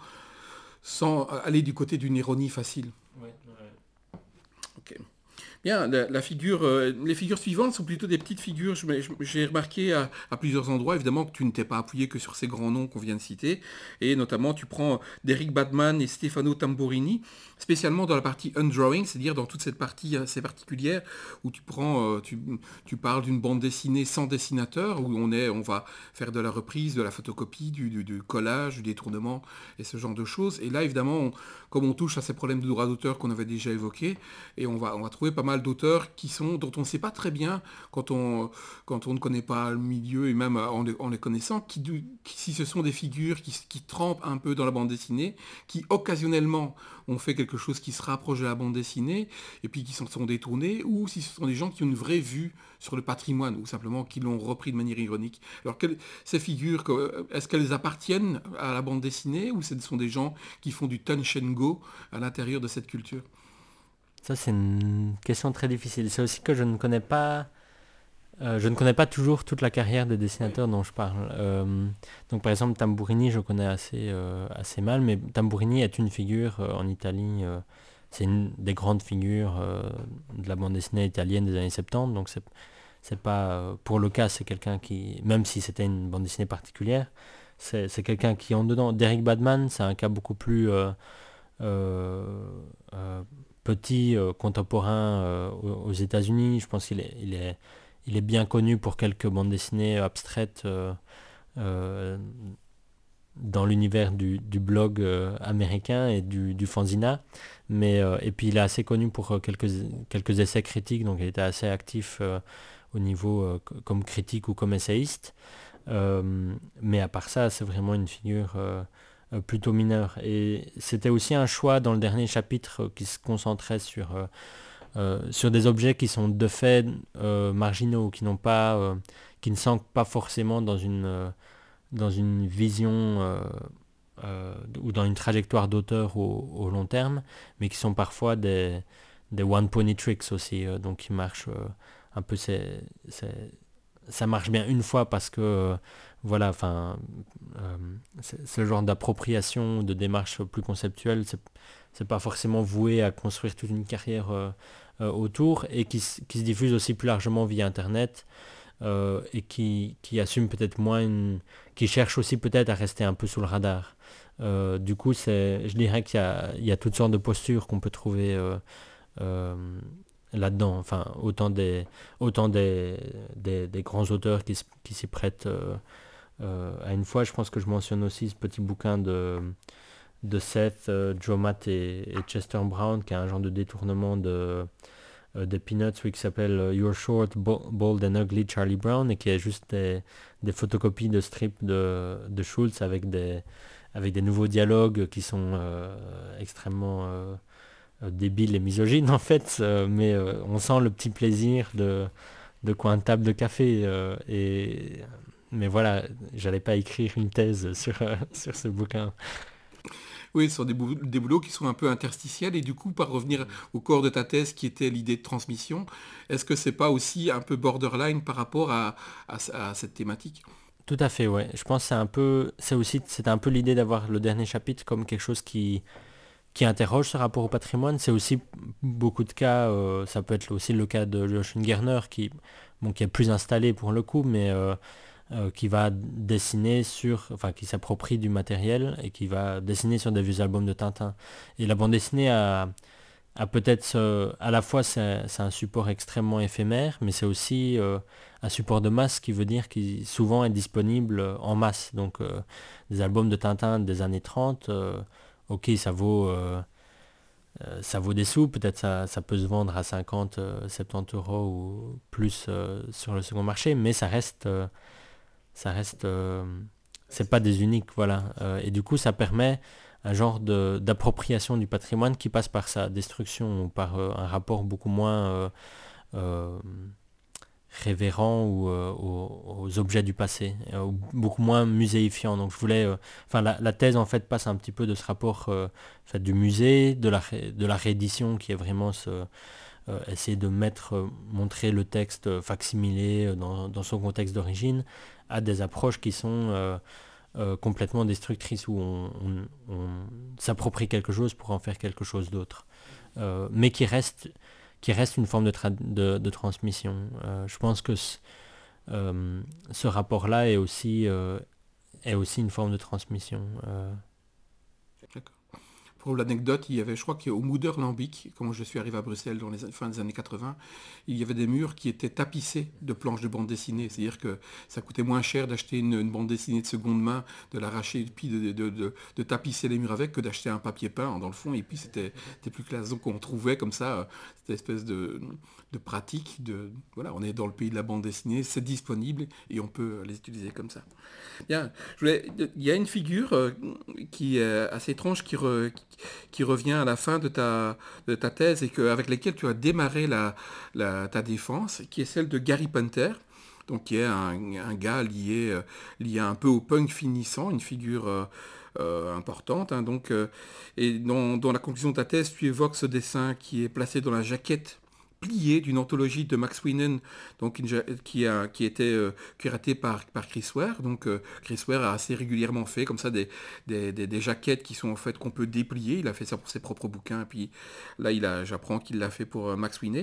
sans aller du côté d'une ironie facile. Ouais, ouais. Ok. Bien, la, la figure, euh, les figures suivantes sont plutôt des petites figures. Je m'ai- je- J'ai remarqué à, à plusieurs endroits, évidemment, que tu ne t'es pas appuyé que sur ces grands noms qu'on vient de citer. Et notamment, tu prends Derek Batman et Stefano Tamburini, spécialement dans la partie undrawing, c'est-à-dire dans toute cette partie assez particulière où tu prends, euh, tu, tu parles d'une bande dessinée sans dessinateur, où on est, on va faire de la reprise, de la photocopie, du, du- du collage, du détournement et ce genre de choses. Et là, évidemment, on- comme on touche à ces problèmes de droit d'auteur qu'on avait déjà évoqués, et on va, on va trouver pas mal mal d'auteurs qui sont, dont on ne sait pas très bien, quand on, quand on ne connaît pas le milieu, et même en les, en les connaissant, qui, qui, si ce sont des figures qui, qui trempent un peu dans la bande dessinée, qui occasionnellement ont fait quelque chose qui se rapproche de la bande dessinée, et puis qui s'en sont détournés, ou si ce sont des gens qui ont une vraie vue sur le patrimoine, ou simplement qui l'ont repris de manière ironique. Alors, quelles, ces figures, est-ce qu'elles appartiennent à la bande dessinée, ou ce sont des gens qui font du touch and go à l'intérieur de cette culture? Ça, c'est une question très difficile. C'est aussi que je ne connais pas, euh, je ne connais pas toujours toute la carrière des dessinateurs dont je parle. Euh, donc, par exemple, Tambourini, je connais assez, euh, assez mal, mais Tambourini est une figure euh, en Italie. Euh, c'est une des grandes figures euh, de la bande dessinée italienne des années soixante-dix. Donc, c'est, c'est pas, euh, pour le cas, c'est quelqu'un qui, même si c'était une bande dessinée particulière, c'est, c'est quelqu'un qui en dedans. Derek Badman, c'est un cas beaucoup plus euh, euh, euh, petit, euh, contemporain euh, aux, aux États-Unis. Je pense qu'il est, il est, il est bien connu pour quelques bandes dessinées abstraites euh, euh, dans l'univers du, du blog euh, américain et du, du fanzina. Mais, euh, et puis il est assez connu pour euh, quelques, quelques essais critiques, donc il était assez actif euh, au niveau euh, comme critique ou comme essayiste. Euh, mais à part ça, c'est vraiment une figure euh, euh, plutôt mineure. Et c'était aussi un choix dans le dernier chapitre euh, qui se concentrait sur, euh, euh, sur des objets qui sont de fait euh, marginaux, qui n'ont pas, euh, qui ne s'ancrent pas forcément dans une, euh, dans une vision euh, euh, ou dans une trajectoire d'auteur au, au long terme, mais qui sont parfois des, des one pony tricks aussi, euh, donc qui marchent euh, un peu, c'est, c'est, ça marche bien une fois parce que euh, voilà, enfin, euh, c'est, ce genre d'appropriation, de démarche plus conceptuelle, c'est, c'est pas forcément voué à construire toute une carrière euh, euh, autour et qui, s- qui se diffuse aussi plus largement via Internet euh, et qui, qui assume peut-être moins une, qui cherche aussi peut-être à rester un peu sous le radar. Euh, du coup, c'est, je dirais qu'il y a, il y a toutes sortes de postures qu'on peut trouver euh, euh, là-dedans. Enfin, autant des, autant des, des, des grands auteurs qui, s- qui s'y prêtent euh, euh, à une fois. Je pense que je mentionne aussi ce petit bouquin de, de Seth, euh, Joe Matt et, et Chester Brown, qui est un genre de détournement de, euh, des Peanuts, oui, qui s'appelle euh, You're Short, Bo- Bold and Ugly Charlie Brown, et qui est juste des, des photocopies de strips de, de Schultz avec des, avec des nouveaux dialogues qui sont euh, extrêmement euh, euh, débiles et misogynes en fait, euh, mais euh, on sent le petit plaisir de, de coin de table de café. Euh, et, mais voilà, j'allais pas écrire une thèse sur, euh, sur ce bouquin. Oui, ce sont des, bou- des boulots qui sont un peu interstitiels et du coup, par revenir au corps de ta thèse qui était l'idée de transmission, est-ce que c'est pas aussi un peu borderline par rapport à, à, à cette thématique? Tout à fait, ouais. Je pense que c'est un peu, c'est aussi, c'est un peu l'idée d'avoir le dernier chapitre comme quelque chose qui, qui interroge ce rapport au patrimoine. C'est aussi beaucoup de cas, euh, ça peut être aussi le cas de Joachim Gerner qui, bon, qui est plus installé pour le coup, mais euh, euh, qui va dessiner sur, enfin qui s'approprie du matériel et qui va dessiner sur des vieux albums de Tintin. Et la bande dessinée a, a peut-être, ce- à la fois c'est c'est un support extrêmement éphémère, mais c'est aussi euh, un support de masse qui veut dire qu'il souvent est disponible euh, en masse. Donc euh, des albums de Tintin des années trente, euh, ok, ça vaut, euh, euh, ça vaut des sous, peut-être ça, ça peut se vendre à cinquante, euh, soixante-dix euros ou plus euh, sur le second marché, mais ça reste, euh, ça reste, euh, c'est pas des uniques, voilà. Euh, et du coup, ça permet un genre de, d'appropriation du patrimoine qui passe par sa destruction ou par euh, un rapport beaucoup moins euh, euh, révérent ou, euh, aux, aux objets du passé, euh, ou beaucoup moins muséifiant. Donc je voulais, euh, enfin la, la thèse en fait passe un petit peu de ce rapport euh, en fait, du musée, de la, ré- de la réédition qui est vraiment ce, euh, essayer de mettre, euh, montrer le texte euh, facsimilé euh, dans, dans son contexte d'origine, à des approches qui sont euh, euh, complètement destructrices, où on, on- on s'approprie quelque chose pour en faire quelque chose d'autre. Euh, mais qui reste, qui reste une forme de, tra- de, de transmission. Euh, je pense que ce, euh, ce rapport-là est aussi, euh, est aussi une forme de transmission. Euh, D'accord. Pour l'anecdote, il y avait, je crois qu'au Moederlambiek, quand je suis arrivé à Bruxelles dans les fins des années quatre-vingts, il y avait des murs qui étaient tapissés de planches de bande dessinée. C'est-à-dire que ça coûtait moins cher d'acheter une, une bande dessinée de seconde main, de l'arracher et puis de, de, de, de tapisser les murs avec que d'acheter un papier peint dans le fond. Et puis c'était, c'était plus classe. Donc on trouvait comme ça cette espèce de, de pratique. De, voilà, on est dans le pays de la bande dessinée, c'est disponible et on peut les utiliser comme ça. Bien, je voulais, il y a une figure euh, qui est assez étrange qui, re, qui, qui revient à la fin de ta, de ta thèse et que, avec laquelle tu as démarré la, la, ta défense, qui est celle de Gary Punter, donc qui est un, un gars lié, euh, lié un peu au punk finissant, une figure euh, euh, importante. Hein, donc, euh, et dans, dans la conclusion de ta thèse, tu évoques ce dessin qui est placé dans la jaquette plié d'une anthologie de Max Winnan, donc une, qui a qui était euh, curatée par par Chris Ware. Donc euh, Chris Ware a assez régulièrement fait comme ça des des, des des jaquettes qui sont en fait qu'on peut déplier. Il a fait ça pour ses propres bouquins. Et puis là, il a, j'apprends qu'il l'a fait pour euh, Max Winnan.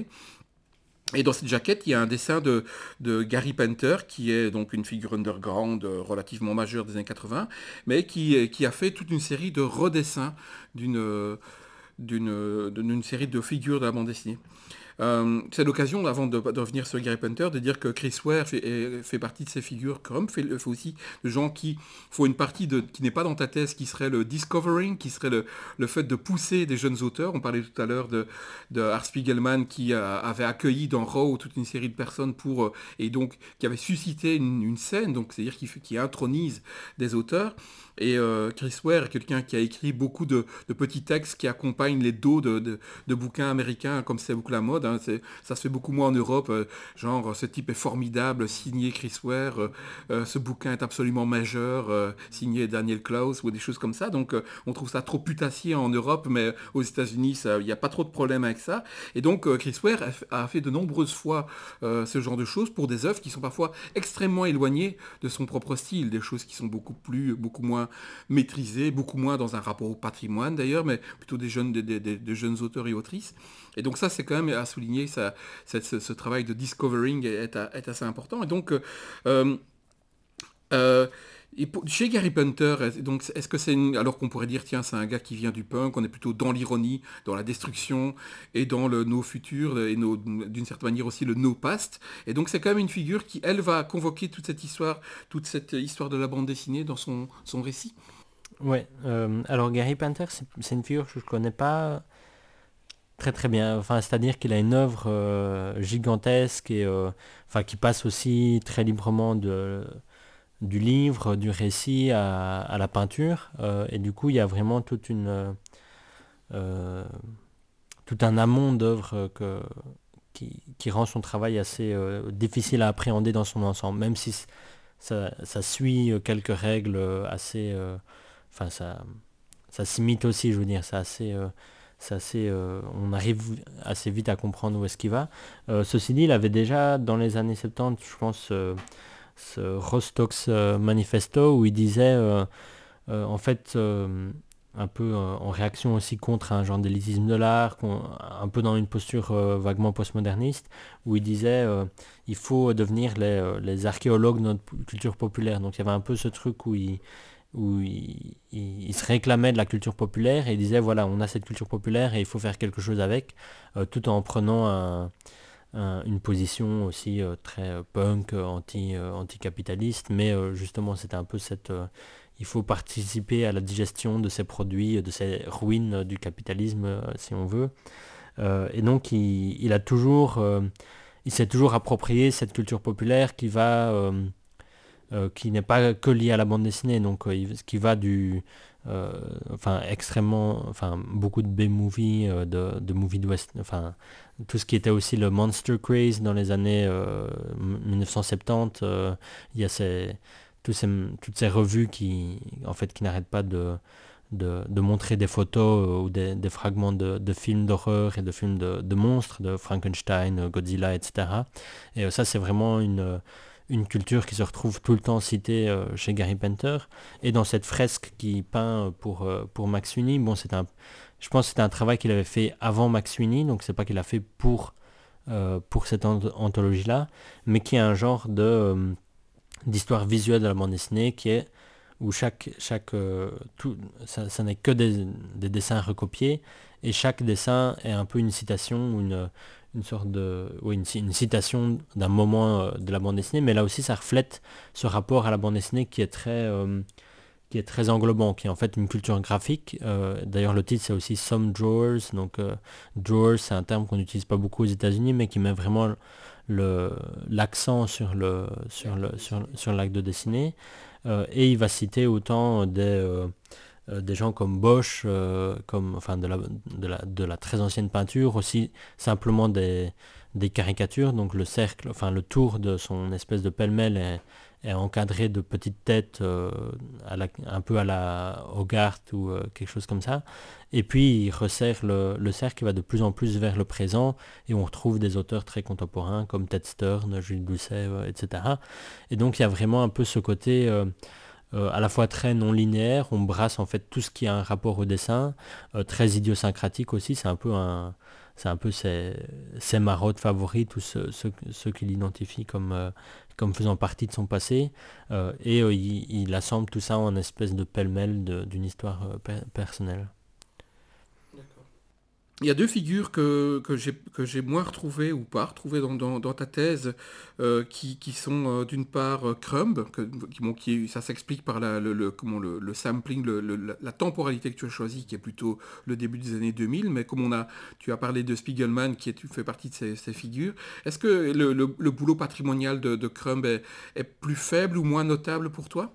Et dans cette jaquette, il y a un dessin de, de Gary Punter, qui est donc une figure underground euh, relativement majeure des années quatre-vingts, mais qui, qui a fait toute une série de redessins d'une, d'une, d'une série de figures de la bande dessinée. Euh, c'est l'occasion, avant de, de revenir sur Gary Punter, de dire que Chris Ware fait, est, fait partie de ces figures, comme fait, fait aussi de gens qui font une partie de, qui n'est pas dans ta thèse, qui serait le discovering, qui serait le, le fait de pousser des jeunes auteurs. On parlait tout à l'heure de, de Art Spiegelman qui a, avait accueilli dans Raw toute une série de personnes pour, et donc qui avait suscité une, une scène, donc c'est-à-dire qui, qui intronise des auteurs. Et euh, Chris Ware est quelqu'un qui a écrit beaucoup de, de petits textes qui accompagnent les dos de, de, de bouquins américains, comme c'est beaucoup la mode. Hein. C'est, ça se fait beaucoup moins en Europe. Euh, genre, ce type est formidable, signé Chris Ware. Euh, euh, ce bouquin est absolument majeur, euh, signé Daniel Klaus, ou des choses comme ça. Donc, euh, on trouve ça trop putassier en Europe, mais aux États-Unis, il n'y a pas trop de problème avec ça. Et donc, euh, Chris Ware a, a fait de nombreuses fois euh, ce genre de choses pour des œuvres qui sont parfois extrêmement éloignées de son propre style, des choses qui sont beaucoup plus, beaucoup moins maîtrisé, beaucoup moins dans un rapport au patrimoine d'ailleurs, mais plutôt des jeunes, des, des, des jeunes auteurs et autrices. Et donc ça, c'est quand même à souligner, ça, ce, ce, ce travail de discovering est, est assez important. Et donc, euh, euh, et pour, chez Gary Punter, donc, est-ce que c'est une, alors qu'on pourrait dire, tiens, c'est un gars qui vient du punk, on est plutôt dans l'ironie, dans la destruction et dans le no futur et nos, d'une certaine manière aussi le no past. Et donc c'est quand même une figure qui, elle, va convoquer toute cette histoire, toute cette histoire de la bande dessinée dans son, son récit. Ouais. Euh, alors Gary Punter, c'est, c'est une figure que je ne connais pas très très bien. Enfin, c'est-à-dire qu'il a une œuvre euh, gigantesque et euh, enfin qui passe aussi très librement de du livre, du récit à, à la peinture, euh, et du coup il y a vraiment toute une euh, tout un amont d'œuvres que, qui, qui rend son travail assez euh, difficile à appréhender dans son ensemble, même si ça, ça suit quelques règles assez, euh, enfin ça, ça s'imite aussi, je veux dire, c'est assez, euh, c'est assez, euh, on arrive assez vite à comprendre où est-ce qu'il va. Euh, ceci dit, il avait déjà dans les années soixante-dix, je pense, euh, ce Rostock's Manifesto où il disait euh, euh, en fait euh, un peu euh, en réaction aussi contre un genre d'élitisme de l'art, un peu dans une posture euh, vaguement postmoderniste, où il disait euh, il faut devenir les, euh, les archéologues de notre culture populaire. Donc il y avait un peu ce truc où il, où il, il, il se réclamait de la culture populaire et il disait voilà, on a cette culture populaire et il faut faire quelque chose avec, euh, tout en prenant un une position aussi euh, très euh, punk, anti, euh, anticapitaliste, mais euh, justement c'était un peu cette... Euh, il faut participer à la digestion de ces produits, de ces ruines euh, du capitalisme, euh, si on veut. Euh, et donc il, il a toujours... Euh, il s'est toujours approprié cette culture populaire qui va... Euh, euh, qui n'est pas que liée à la bande dessinée, donc euh, qui va du... Euh, enfin extrêmement, enfin beaucoup de B-movies, euh, de, de movies d'Ouest, enfin tout ce qui était aussi le monster craze dans les années euh, dix-neuf cent soixante-dix. Euh, il y a ces, tous ces, toutes ces revues qui, en fait, qui n'arrêtent pas de, de, de montrer des photos euh, ou des, des fragments de, de films d'horreur et de films de, de monstres, de Frankenstein, Godzilla, et cetera. Et euh, ça, c'est vraiment une une culture qui se retrouve tout le temps citée euh, chez Gary Punter. Et dans cette fresque qu'il peint pour, euh, pour Max Sweeney, bon, c'est un, je pense que c'était un travail qu'il avait fait avant Max Sweeney, donc c'est pas qu'il a fait pour, euh, pour cette anthologie-là, mais qui est un genre de, euh, d'histoire visuelle de la bande dessinée qui est où chaque, chaque, euh, tout, ça, ça n'est que des, des dessins recopiés, et chaque dessin est un peu une citation, ou une, une sorte de, oui, une, ci- une citation d'un moment euh, de la bande dessinée, mais là aussi ça reflète ce rapport à la bande dessinée qui est très, euh, qui est très englobant, qui est en fait une culture graphique. Euh, d'ailleurs, le titre c'est aussi Some Drawers. Donc, euh, drawers, c'est un terme qu'on n'utilise pas beaucoup aux États-Unis, mais qui met vraiment le, l'accent sur le sur L'acte le de sur, dessiner. sur l'acte de dessiner. Euh, et il va citer autant des euh, euh, des gens comme Bosch, euh, comme enfin de la, de la de la très ancienne peinture, aussi simplement des des caricatures. Donc le cercle, enfin le tour de son espèce de pêle-mêle est, est encadré de petites têtes, euh, à la- un peu à la Hogarth ou euh, quelque chose comme ça. Et puis il resserre le, le cercle qui va de plus en plus vers le présent, et on retrouve des auteurs très contemporains comme Ted Stern, Jules Doucet, euh, et cetera. Et donc il y a vraiment un peu ce côté euh, euh, à la fois très non linéaire. On brasse en fait tout ce qui a un rapport au dessin, euh, très idiosyncratique aussi. C'est un peu un, c'est un peu ses, ses marottes favorites, ou ce, ce, ce qu'il identifie comme, euh, comme faisant partie de son passé. Euh, et euh, il, il assemble tout ça en espèce de pêle-mêle de- d'une histoire euh, per- personnelle. D'accord. Il y a deux figures que, que j'ai que j'ai moins retrouvées ou pas retrouvées dans, dans- dans ta thèse, euh, qui, qui sont euh, d'une part euh, Crumb, que, qui, bon, qui- ça s'explique par la, le, le- comment, le, le sampling, le- le- la, la temporalité que tu as choisie, qui est plutôt le début des années deux mille, mais comme on a, tu as parlé de Spiegelman, qui est, fait partie de ces, ces figures, est-ce que le, le- le boulot patrimonial de, de Crumb est, est plus faible ou moins notable pour toi?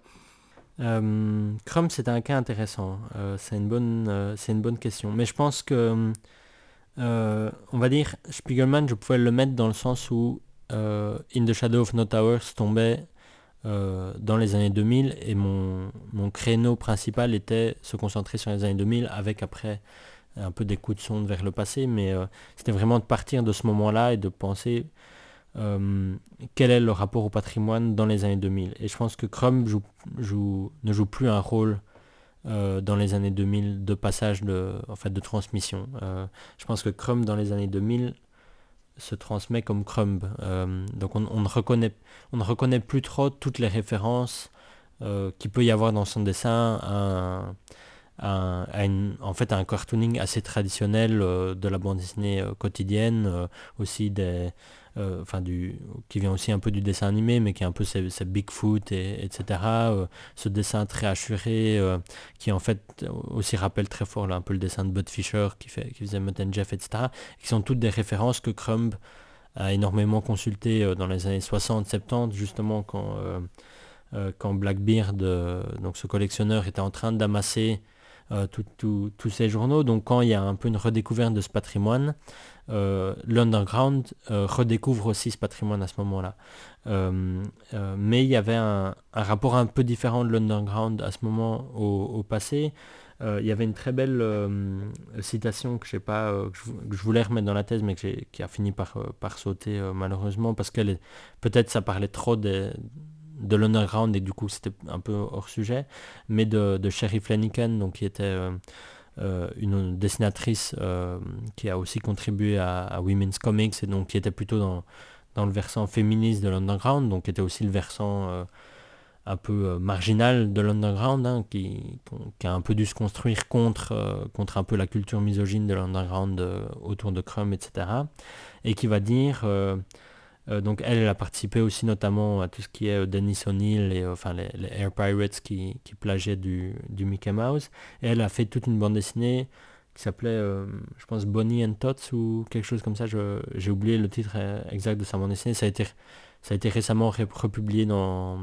Euh, Crumb, c'est un cas intéressant. Euh, c'est une bonne, euh, c'est une bonne question. Mais je pense que, euh, on va dire, Spiegelman, je pouvais le mettre dans le sens où euh, In the Shadow of No Towers tombait euh, dans les années deux mille, et mon, mon créneau principal était se concentrer sur les années deux mille, avec après un peu des coups de sonde vers le passé, mais euh, c'était vraiment de partir de ce moment-là et de penser euh, quel est le rapport au patrimoine dans les années deux mille. Et je pense que Crumb joue, joue, ne joue plus un rôle euh, dans les années deux mille de passage de, en fait, de transmission. Euh, je pense que Crumb dans les années deux mille se transmet comme Crumb. Euh, donc on, on ne reconnaît, on ne reconnaît plus trop toutes les références euh, qu'il peut y avoir dans son dessin à, à, à une- en fait, à un cartooning assez traditionnel euh, de la bande dessinée euh, quotidienne, euh, aussi des, euh, enfin du, qui vient aussi un peu du dessin animé, mais qui est un peu ces, ces Bigfoot, et, etc. euh, ce dessin très hachuré, euh, qui en fait aussi rappelle très fort là, un peu le dessin de Bud Fisher qui, fait, qui faisait Mutt and Jeff, et cetera. Qui sont toutes des références que Crumb a énormément consulté euh, dans les années soixante soixante-dix, justement quand, euh, euh, quand Blackbeard, euh, donc ce collectionneur, était en train d'amasser euh, tout- tout- tous ces journaux. Donc quand il y a un peu une redécouverte de ce patrimoine, euh, l'underground euh, redécouvre aussi ce patrimoine à ce moment-là. Euh, euh, mais il y avait un, un rapport un peu différent de l'underground à ce moment au, au passé. Euh, il y avait une très belle euh, citation que, je sais pas, euh, que, je, vou- que je voulais remettre dans la thèse, mais que j'ai- qui a fini par, euh, par sauter euh, malheureusement, parce qu'elle est, peut-être ça parlait trop des- de l'underground, et du coup c'était un peu hors sujet, mais de, de Sherry Flanagan, donc, qui était euh, euh, une dessinatrice euh, qui a aussi contribué à, à Women's Comics, et donc qui était plutôt dans, dans le versant féministe de l'underground, donc qui était aussi le versant euh, un peu euh, marginal de l'underground, hein, qui, qui a un peu dû se construire contre, euh, contre un peu la culture misogyne de l'underground euh, autour de Crumb, et cetera. Et qui va dire, euh, euh, donc elle, elle a participé aussi notamment à tout ce qui est euh, Dennis O'Neill, et euh, enfin les, les Air Pirates qui, qui plagiaient du, du Mickey Mouse. Et elle a fait toute une bande dessinée qui s'appelait, euh, je pense, Bonnie and Tots ou quelque chose comme ça. Je- j'ai oublié le titre euh, exact de sa bande dessinée. Ça a été, ça a été récemment ré- republié dans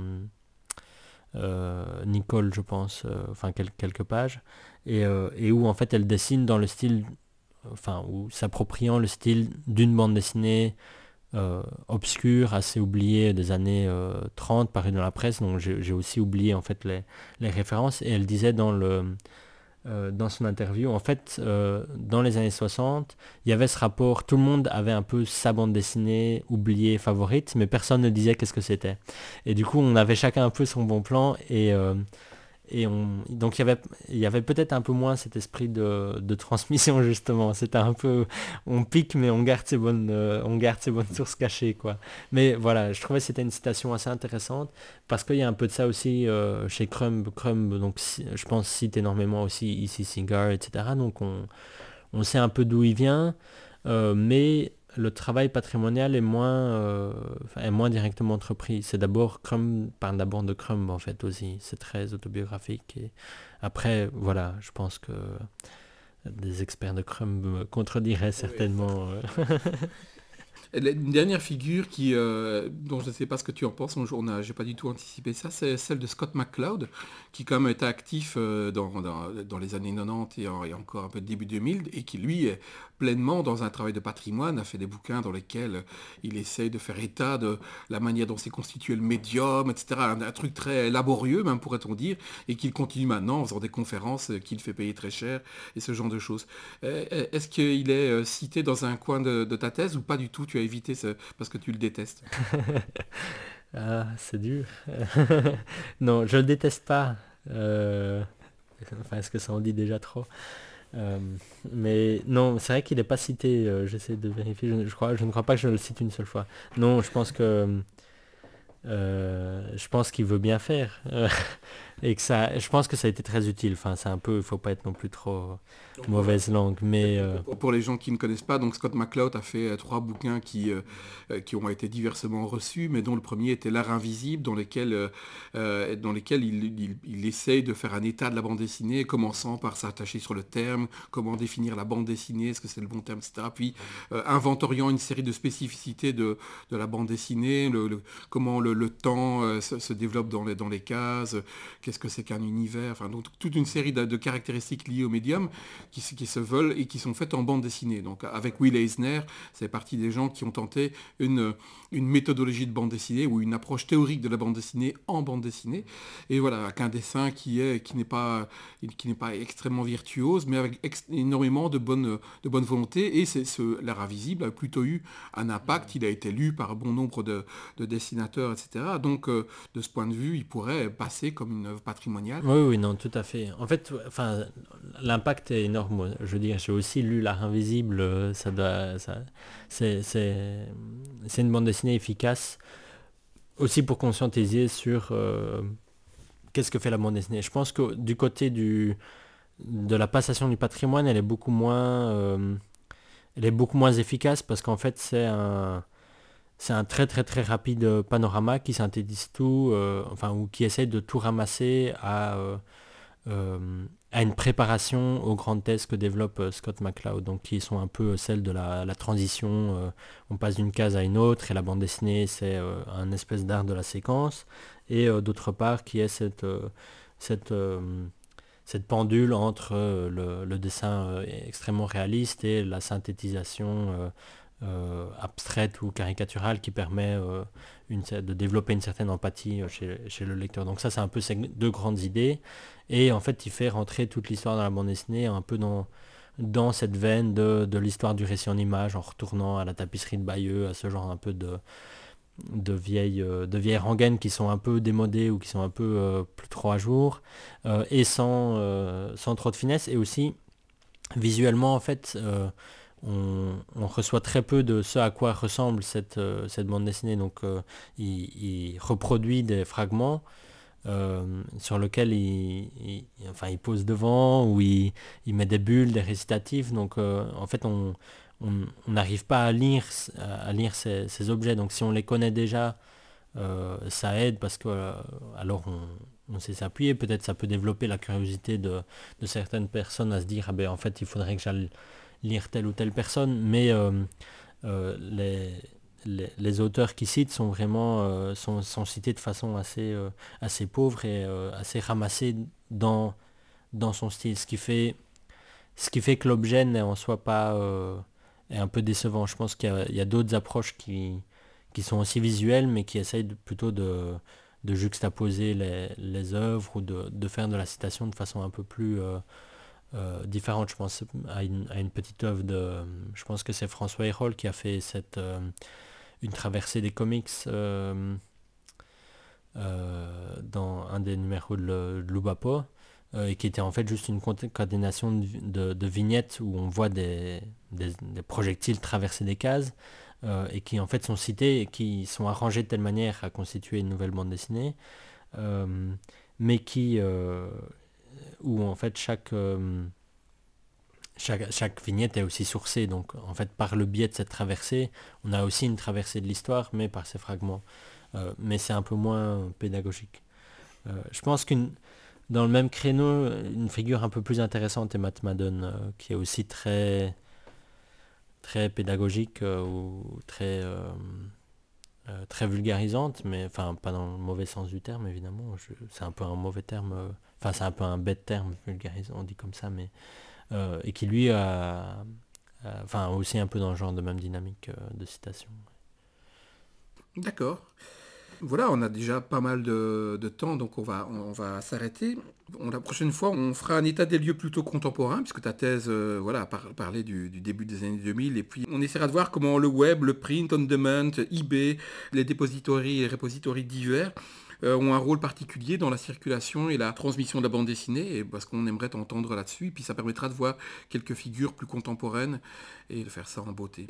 euh, Nicole, je pense, euh, enfin quel- quelques pages, et, euh, et où en fait elle dessine dans le style, enfin, ou s'appropriant le style d'une bande dessinée euh, obscure, assez oubliée des années euh, trente, parue dans la presse. Donc j'ai j'ai aussi oublié en fait les, les références. Et elle disait dans le euh, dans son interview, en fait, euh, dans les années soixante, il y avait ce rapport, tout le monde avait un peu sa bande dessinée oubliée, favorite, mais personne ne disait qu'est-ce que c'était. Et du coup, on avait chacun un peu son bon plan, et, euh, et on, donc il y avait, il y avait peut-être un peu moins cet esprit de, de transmission justement. C'était un peu, on pique mais on garde ses bonnes, euh, on garde ses bonnes sources cachées quoi. Mais voilà, je trouvais que c'était une citation assez intéressante parce qu'il y a un peu de ça aussi euh, chez Crumb. Crumb, donc si- je pense cite énormément aussi E C. Cigar, et cetera. Donc on, on sait un peu d'où il vient, euh, mais le travail patrimonial est moins, euh, enfin, est moins directement entrepris. C'est d'abord Crumb parle d'abord de Crumb en fait aussi. C'est très autobiographique. Et après, voilà, je pense que des experts de Crumb me contrediraient Oui, ça, certainement. oui. euh. Et la- Une dernière figure qui, euh, dont je ne sais pas ce que tu en penses, on a, j'ai pas du tout anticipé ça, c'est celle de Scott McCloud, qui quand même était actif euh, dans, dans, dans les années quatre-vingt-dix et, en- et encore un peu début deux mille, et qui lui est pleinement dans un travail de patrimoine, a fait des bouquins dans lesquels il essaye de faire état de la manière dont s'est constitué le médium, et cetera. Un, un truc très laborieux, même pourrait-on dire, et qu'il continue maintenant en faisant des conférences euh, qu'il fait payer très cher, et ce genre de choses. Euh, Est-ce qu'il est euh, cité dans un coin de, de ta thèse ou pas du tout? Tu as évité ce, parce que tu le détestes. Ah, c'est dur. Non, je le déteste pas. Euh, Enfin, est-ce que ça en dit déjà trop? Euh, mais non, c'est vrai qu'il n'est pas cité. euh, J'essaie de vérifier. Je, je crois, je ne crois pas que je le cite une seule fois. Non, je pense que euh, je pense qu'il veut bien faire. euh, et que ça, je pense que ça a été très utile. Enfin, c'est un peu, il faut pas être non plus trop Donc voilà. mauvaise langue, mais Pour, euh, pour- pour les gens qui ne connaissent pas, donc Scott McCloud a fait euh, trois bouquins qui, euh, euh, qui ont été diversement reçus, mais dont le premier était L'art invisible, dans lesquels, euh, euh, dans lesquels il, il- il essaye de faire un état de la bande dessinée, commençant par s'attacher sur le terme, comment définir la bande dessinée, est-ce que c'est le bon terme, et cetera. Puis euh, inventoriant une série de spécificités de, de la bande dessinée, le- le- comment le, le temps euh, se, se développe dans les, dans les cases, euh, qu'est-ce que c'est qu'un univers, enfin donc toute une série de, de caractéristiques liées au médium qui, se- qui se veulent et qui sont faites en bande dessinée. Donc avec Will Eisner, c'est partie des gens qui ont tenté une, une méthodologie de bande dessinée ou une approche théorique de la bande dessinée en bande dessinée. Et voilà, avec un dessin qui est qui n'est pas qui n'est pas extrêmement virtuose, mais avec ex- énormément de bonne de bonne volonté. Et c'est ce l'art invisible a plutôt eu un impact. Il a été lu par un bon nombre de, de dessinateurs, et cetera. Donc euh, de ce point de vue, il pourrait passer comme une œuvre patrimoniale. oui, oui, non, tout à fait. En fait, enfin, l'impact est énorme. Je veux dire, j'ai aussi lu L'art invisible. euh, Ça doit, ça, c'est, c'est, c'est une bande dessinée efficace aussi pour conscientiser sur euh, qu'est-ce que fait la bande dessinée. Je pense que du côté du, de la passation du patrimoine, elle est beaucoup moins, euh, elle est beaucoup moins efficace parce qu'en fait, c'est un, c'est un très très très rapide panorama qui synthétise tout, euh, enfin, ou qui essaye de tout ramasser à euh, euh, à une préparation aux grandes thèses que développe euh, Scott McCloud, donc qui sont un peu celles de la, la transition, euh, on passe d'une case à une autre, et la bande dessinée c'est euh, un espèce d'art de la séquence, et euh, d'autre part qui est cette, euh, cette, euh, cette pendule entre euh, le, le dessin euh, extrêmement réaliste et la synthétisation euh, euh, abstraite ou caricaturale qui permet euh, une, de développer une certaine empathie euh, chez, chez le lecteur. Donc ça, c'est un peu ces deux grandes idées. Et en fait, il fait rentrer toute l'histoire dans la bande dessinée un peu dans, dans cette veine de, de l'histoire du récit en image, en retournant à la tapisserie de Bayeux, à ce genre un peu de, de vieilles, euh, de vieilles rengaines qui sont un peu démodées ou qui sont un peu euh, plus trop à jour, euh, et sans, euh, sans trop de finesse. Et aussi, visuellement, en fait, euh, on, on reçoit très peu de ce à quoi ressemble cette, euh, cette bande dessinée. Donc, euh, il, il reproduit des fragments euh, sur lesquels il, il- enfin, il pose devant, ou il, il met des bulles, des récitatifs. Donc, euh, en fait, on on on n'arrive pas à lire, à lire ces, ces objets. Donc, si on les connaît déjà, euh, ça aide parce que euh, alors on, on sait s'appuyer. Peut-être ça peut développer la curiosité de, de certaines personnes à se dire, ah ben, en fait, il faudrait que j'aille lire telle ou telle personne, mais euh, euh, les, les, les auteurs qui citent sont vraiment euh, sont, sont cités de façon assez, euh, assez pauvre et euh, assez ramassée dans, dans son style, ce qui fait, ce qui fait que l'objet n'est en soi pas euh, est un peu décevant. Je pense qu'il y a, il y a d'autres approches qui, qui sont aussi visuelles, mais qui essayent de- plutôt de, de juxtaposer les, les œuvres ou de, de faire de la citation de façon un peu plus euh, euh, différente. Je pense à une, à une petite œuvre de, je pense que c'est François Hérol qui a fait cette, euh, une traversée des comics. euh, euh, dans un des numéros de, le- de Lubapo, euh, et qui était en fait juste une concaténation de, de- de vignettes où on voit des, des- des projectiles traverser des cases, euh, et qui en fait sont cités et qui sont arrangés de telle manière à constituer une nouvelle bande dessinée, euh, mais qui euh, où en fait chaque, euh, chaque chaque vignette est aussi sourcée. Donc en fait par le biais de cette traversée, on a aussi une traversée de l'histoire, mais par ces fragments. Euh, mais c'est un peu moins pédagogique. Euh, je pense qu'une dans le même créneau, une figure un peu plus intéressante est Matt Madden, euh, qui est aussi très très pédagogique, euh, ou très euh, euh, très vulgarisante, mais enfin pas dans le mauvais sens du terme évidemment. Je- c'est un peu un mauvais terme, euh, enfin c'est un peu un bête terme vulgarisant, on dit comme ça, mais euh, et qui lui a, a- enfin aussi un peu dans le genre de même dynamique, euh, de citation. D'accord. Voilà, on a déjà pas mal de, de temps, donc on va, on, on va s'arrêter. On- la prochaine fois, on fera un état des lieux plutôt contemporain, puisque ta thèse, euh, voilà, par, parlait du, du début des années deux mille, et puis on essaiera de voir comment le web, le print on demand, eBay, les dépositories et repositories divers euh, ont un rôle particulier dans la circulation et la transmission de la bande dessinée, et parce qu'on aimerait t'entendre là-dessus, et puis ça permettra de voir quelques figures plus contemporaines et de faire ça en beauté.